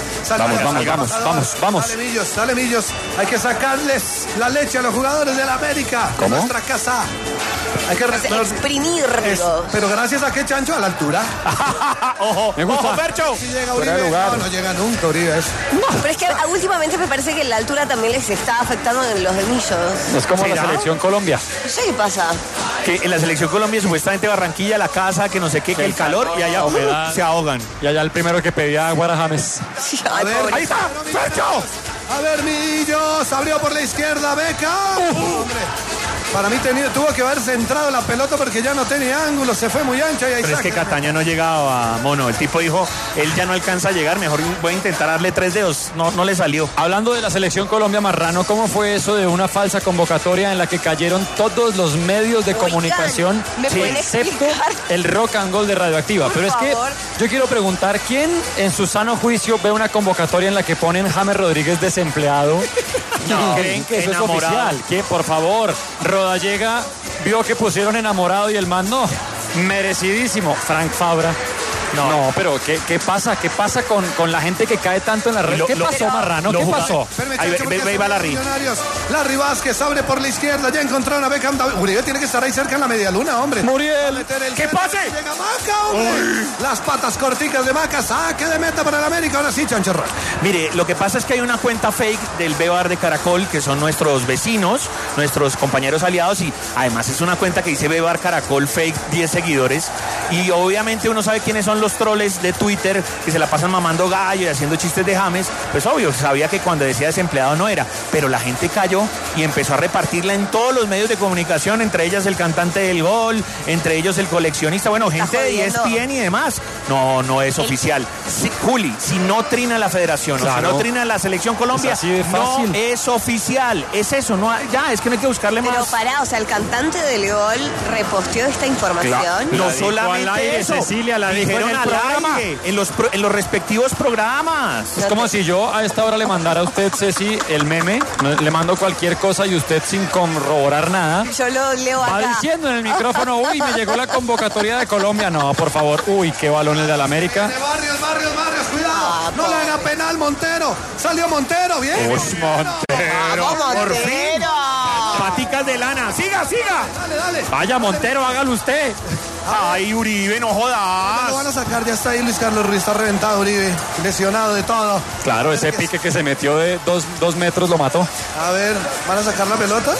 Vamos. Dale Millos. Hay que sacarles la leche a los jugadores de la América. ¿Cómo? De nuestra casa. Hay que exprimirlos. Pero gracias a qué, Chancho, a la altura. Ojo, me gusta. Ojo, Fercho. Si llega Uribe, no llega nunca Uribe. Pero es que últimamente me parece que la altura también les está afectando en los de Millos. Es como la selección Colombia. No sé qué pasa. Que en la selección Colombia supuestamente Barranquilla, la casa, que no sé qué, que el calor y allá se ahogan. Y allá el primero que pedía agua era James. A ver, ahí está, Fercho. A ver, Millos, abrió por la izquierda, Beckham. Hombre, para mí tuvo que haber centrado la pelota porque ya no tenía ángulo, se fue muy ancha y ahí Pero es que Cataño no llegaba, Mono. El tipo dijo, él ya no alcanza a llegar, mejor voy a intentar darle 3 dedos. No le salió. Hablando de la selección Colombia, Marrano, ¿cómo fue eso de una falsa convocatoria en la que cayeron todos los medios de comunicación, excepto el rock and roll de Radioactiva? Pero es que yo quiero preguntar, ¿quién en su sano juicio ve una convocatoria en la que ponen James Rodríguez desempleado? No, ¿Creen que eso enamorado. es oficial? ¿Qué? Por favor, Rodallega vio que pusieron enamorado y el man no. Merecidísimo. Frank Fabra. No, pero ¿qué pasa? ¿Qué pasa con la gente que cae tanto en la red? ¿Qué pasó, Marrano? ¿Qué pasó? Ahí va Larry. Larry Vázquez abre por la izquierda, ya encontraron a Beckham. Uribe tiene que estar ahí cerca en la media luna, hombre. Muriel, ¿qué pase? Llega Maca, hombre. Las patas corticas de Maca, saque de meta para el América. Ahora sí, Chanchorro. Mire, lo que pasa es que hay una cuenta fake del B-Bar de Caracol, que son nuestros vecinos, nuestros compañeros aliados, y además es una cuenta que dice B-Bar Caracol fake, 10 seguidores. Y obviamente uno sabe quiénes son los troles de Twitter que se la pasan mamando gallo y haciendo chistes de James. Pues obvio, sabía que cuando decía desempleado no era. Pero la gente cayó y empezó a repartirla en todos los medios de comunicación, entre ellas el cantante del gol, entre ellos el coleccionista, bueno, gente de ESPN y demás. No es oficial. Juli, si no trina la federación, claro, o si no trina la selección Colombia, no es oficial. Es eso, no, ya, es que no hay que buscarle más. Pero pará, o sea, el cantante del gol reposteó esta información. Claro. No solamente eso, Cecilia la dijeron dijo en el programa, en los respectivos programas. Es como si yo a esta hora le mandara a usted, Ceci, el meme, le mando cualquier cosa y usted sin corroborar nada yo lo leo acá. va diciendo en el micrófono, uy, me llegó la convocatoria de Colombia. No, por favor, uy, qué balones de la América. Barrios, cuidado. No le haga penal, Montero. Salió Montero, bien. Montero, por fin. Paticas de lana. Siga. Dale. Vaya, Montero, hágalo usted. Ay, Uribe, no jodas. Lo van a sacar, ya está ahí Luis Carlos Ruiz, está reventado Uribe, lesionado de todo. Claro, ese pique que se metió de 2 metros lo mató. A ver, ¿van a sacar la pelota?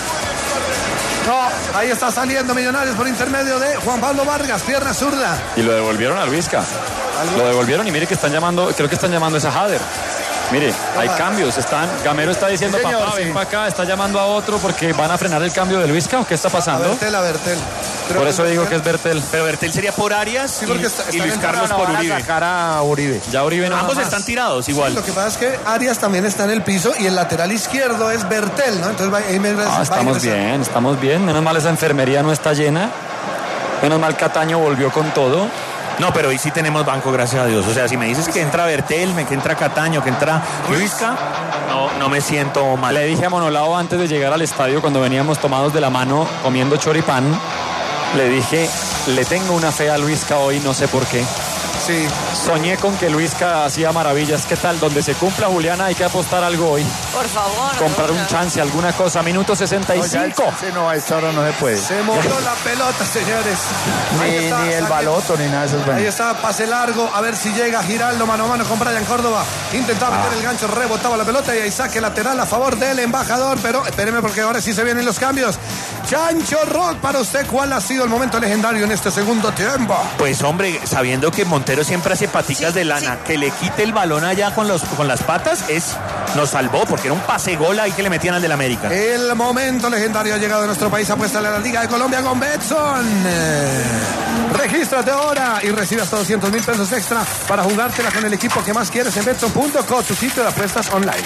No, ahí está saliendo Millonarios por intermedio de Juan Pablo Vargas, pierna zurda. Y lo devolvieron a Luisca. Lo devolvieron y mire que están llamando, creo que están llamando a esa Hader. Mire, hay cambios, Gamero está diciendo, sí, señor, papá, ven para acá, está llamando a otro porque van a frenar el cambio de Luisca, ¿o qué está pasando? A Bertel. Por eso digo que es Bertel. Pero Bertel sería por Arias, sí, porque y Luis Carlos por Uribe. Sacar a Uribe. Ya Uribe no. Ambos están tirados igual. Sí, lo que pasa es que Arias también está en el piso y el lateral izquierdo es Bertel, ¿no? Entonces estamos bien. Menos mal esa enfermería no está llena. Menos mal Cataño volvió con todo. No, pero hoy sí tenemos banco, gracias a Dios. O sea, si me dices que entra Bertel, que entra Cataño, que entra Luisca, no me siento mal. Le dije a Monolao antes de llegar al estadio, cuando veníamos tomados de la mano comiendo choripán, le dije, le tengo una fe a Luisca hoy, no sé por qué. Sí. Soñé con que Luisca hacía maravillas. ¿Qué tal? Donde se cumpla, Juliana, hay que apostar algo hoy. Por favor. Comprar un chance, alguna cosa. Minuto 65. No, a esta hora no se puede. Se movió la pelota, señores. Ni el baloto, ni nada de eso. Ahí está, pase largo. A ver si llega Giraldo mano a mano con Brian Córdoba. Intentaba meter el gancho, rebotaba la pelota y ahí saque lateral a favor del embajador. Pero espéreme porque ahora sí se vienen los cambios. Chancho Rock, para usted, ¿cuál ha sido el momento legendario en este segundo tiempo? Pues hombre, sabiendo que Montero siempre hace paticas de lana, que le quite el balón allá con las patas, nos salvó, porque era un pase gol ahí que le metían al del América. El momento legendario ha llegado a nuestro país. Apuesta a la Liga de Colombia con Betson. Regístrate ahora y recibe hasta 200,000 pesos extra para jugártela con el equipo que más quieres en Betson.co, tu sitio de apuestas online.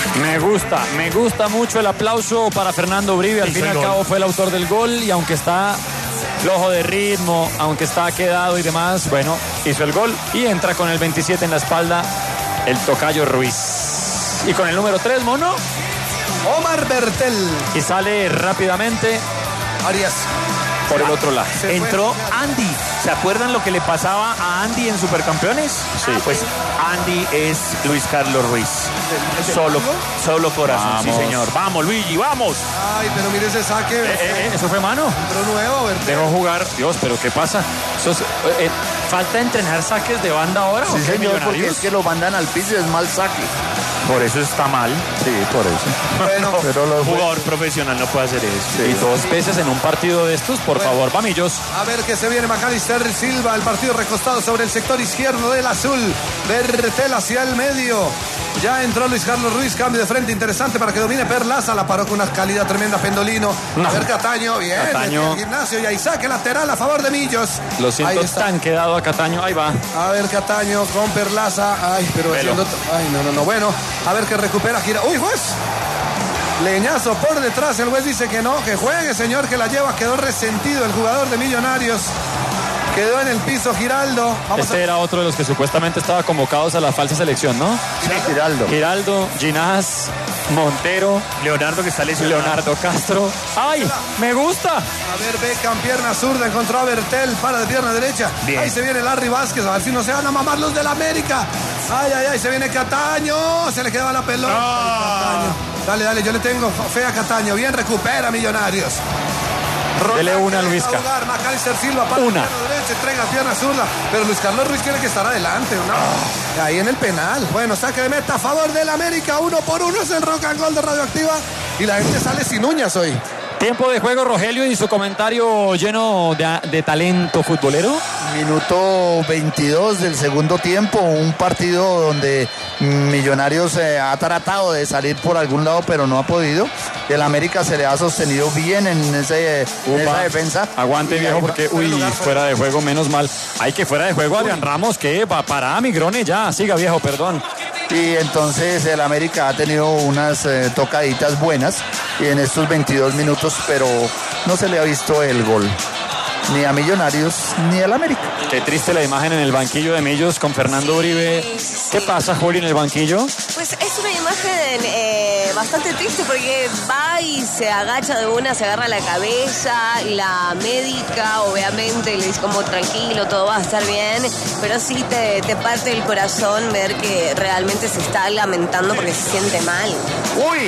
Me gusta mucho el aplauso para Fernando Uribe. Al fin y al cabo fue el autor del gol y aunque está flojo de ritmo, aunque está quedado y demás, bueno, hizo el gol y entra con el 27 en la espalda el tocayo Ruiz. Y con el número 3, Mono, Omar Bertel. Y sale rápidamente Arias por el otro lado. Entró Andy. ¿Se acuerdan lo que le pasaba a Andy en Supercampeones? Sí. Pues Andy es Luis Carlos Ruiz. Solo corazón, vamos. Sí señor. Vamos, Luigi, vamos. Ay, pero mire ese saque. Eso fue mano. Entró nuevo, Bertel. Dejó jugar. Dios, pero ¿qué pasa? ¿Falta entrenar saques de banda ahora? Sí, señor, porque es que lo mandan al piso y es mal saque. Por eso está mal. Sí, por eso. Bueno, pero un jugador profesional no puede hacer eso. Sí, y 2 veces en un partido de estos, por favor, Vamillos. A ver que se viene Macalister Silva, el partido recostado sobre el sector izquierdo del azul. Bertel hacia el medio. Ya entró Luis Carlos Ruiz, cambio de frente interesante para que domine Perlaza, la paró con una calidad tremenda Pendolino. No. A ver Cataño, bien, Cataño. El gimnasio y ahí saque lateral a favor de Millos. Lo siento tan quedado a Cataño, ahí va. A ver Cataño con Perlaza, ay, pero haciendo... Ay, no, bueno, a ver que recupera, gira. Uy, juez. Leñazo por detrás, el juez dice que no, que juegue, señor, que la lleva, quedó resentido el jugador de Millonarios. Quedó en el piso Giraldo. Era otro de los que supuestamente estaba convocados a la falsa selección, ¿no? Sí, Giraldo, Ginás, Montero, Leonardo que está lesionado. Leonardo Castro. ¡Ay! ¡Me gusta! A ver, Beckham, pierna zurda, encontró a Bertel, para de pierna derecha. Bien. Ahí se viene Larry Vázquez, a ver si no se van a mamar los del América. Ay, se viene Cataño, se le quedaba la pelota. Dale, yo le tengo fe a Cataño. Bien, recupera Millonarios. Dele una a Luisca. Macalister Silva para una. Derecha, entrega pierna zurda. Pero Luis Carlos Ruiz tiene que estar adelante. Ahí en el penal. Bueno, saque de meta a favor del América. 1-1 es el Rock and Gold de Radioactiva. Y la gente sale sin uñas hoy. Tiempo de juego, Rogelio, y su comentario lleno de talento futbolero. Minuto 22 del segundo tiempo, un partido donde Millonarios ha tratado de salir por algún lado, pero no ha podido. El América se le ha sostenido bien en esa defensa. Aguante, viejo, porque fuera de juego, menos mal. Hay que fuera de juego Adrián Ramos, que va para Migrone ya. Siga, viejo, perdón. Y entonces el América ha tenido unas tocaditas buenas y en estos 22 minutos, pero no se le ha visto el gol. Ni a Millonarios ni al América. Qué triste la imagen en el banquillo de Millos con Fernando Uribe. ¿Qué pasa, Juli, en el banquillo? Pues es una imagen bastante triste porque va y se agacha de una, se agarra la cabeza. La médica obviamente le dice como tranquilo, todo va a estar bien, pero sí te parte el corazón ver que realmente se está lamentando porque se siente mal. Uy,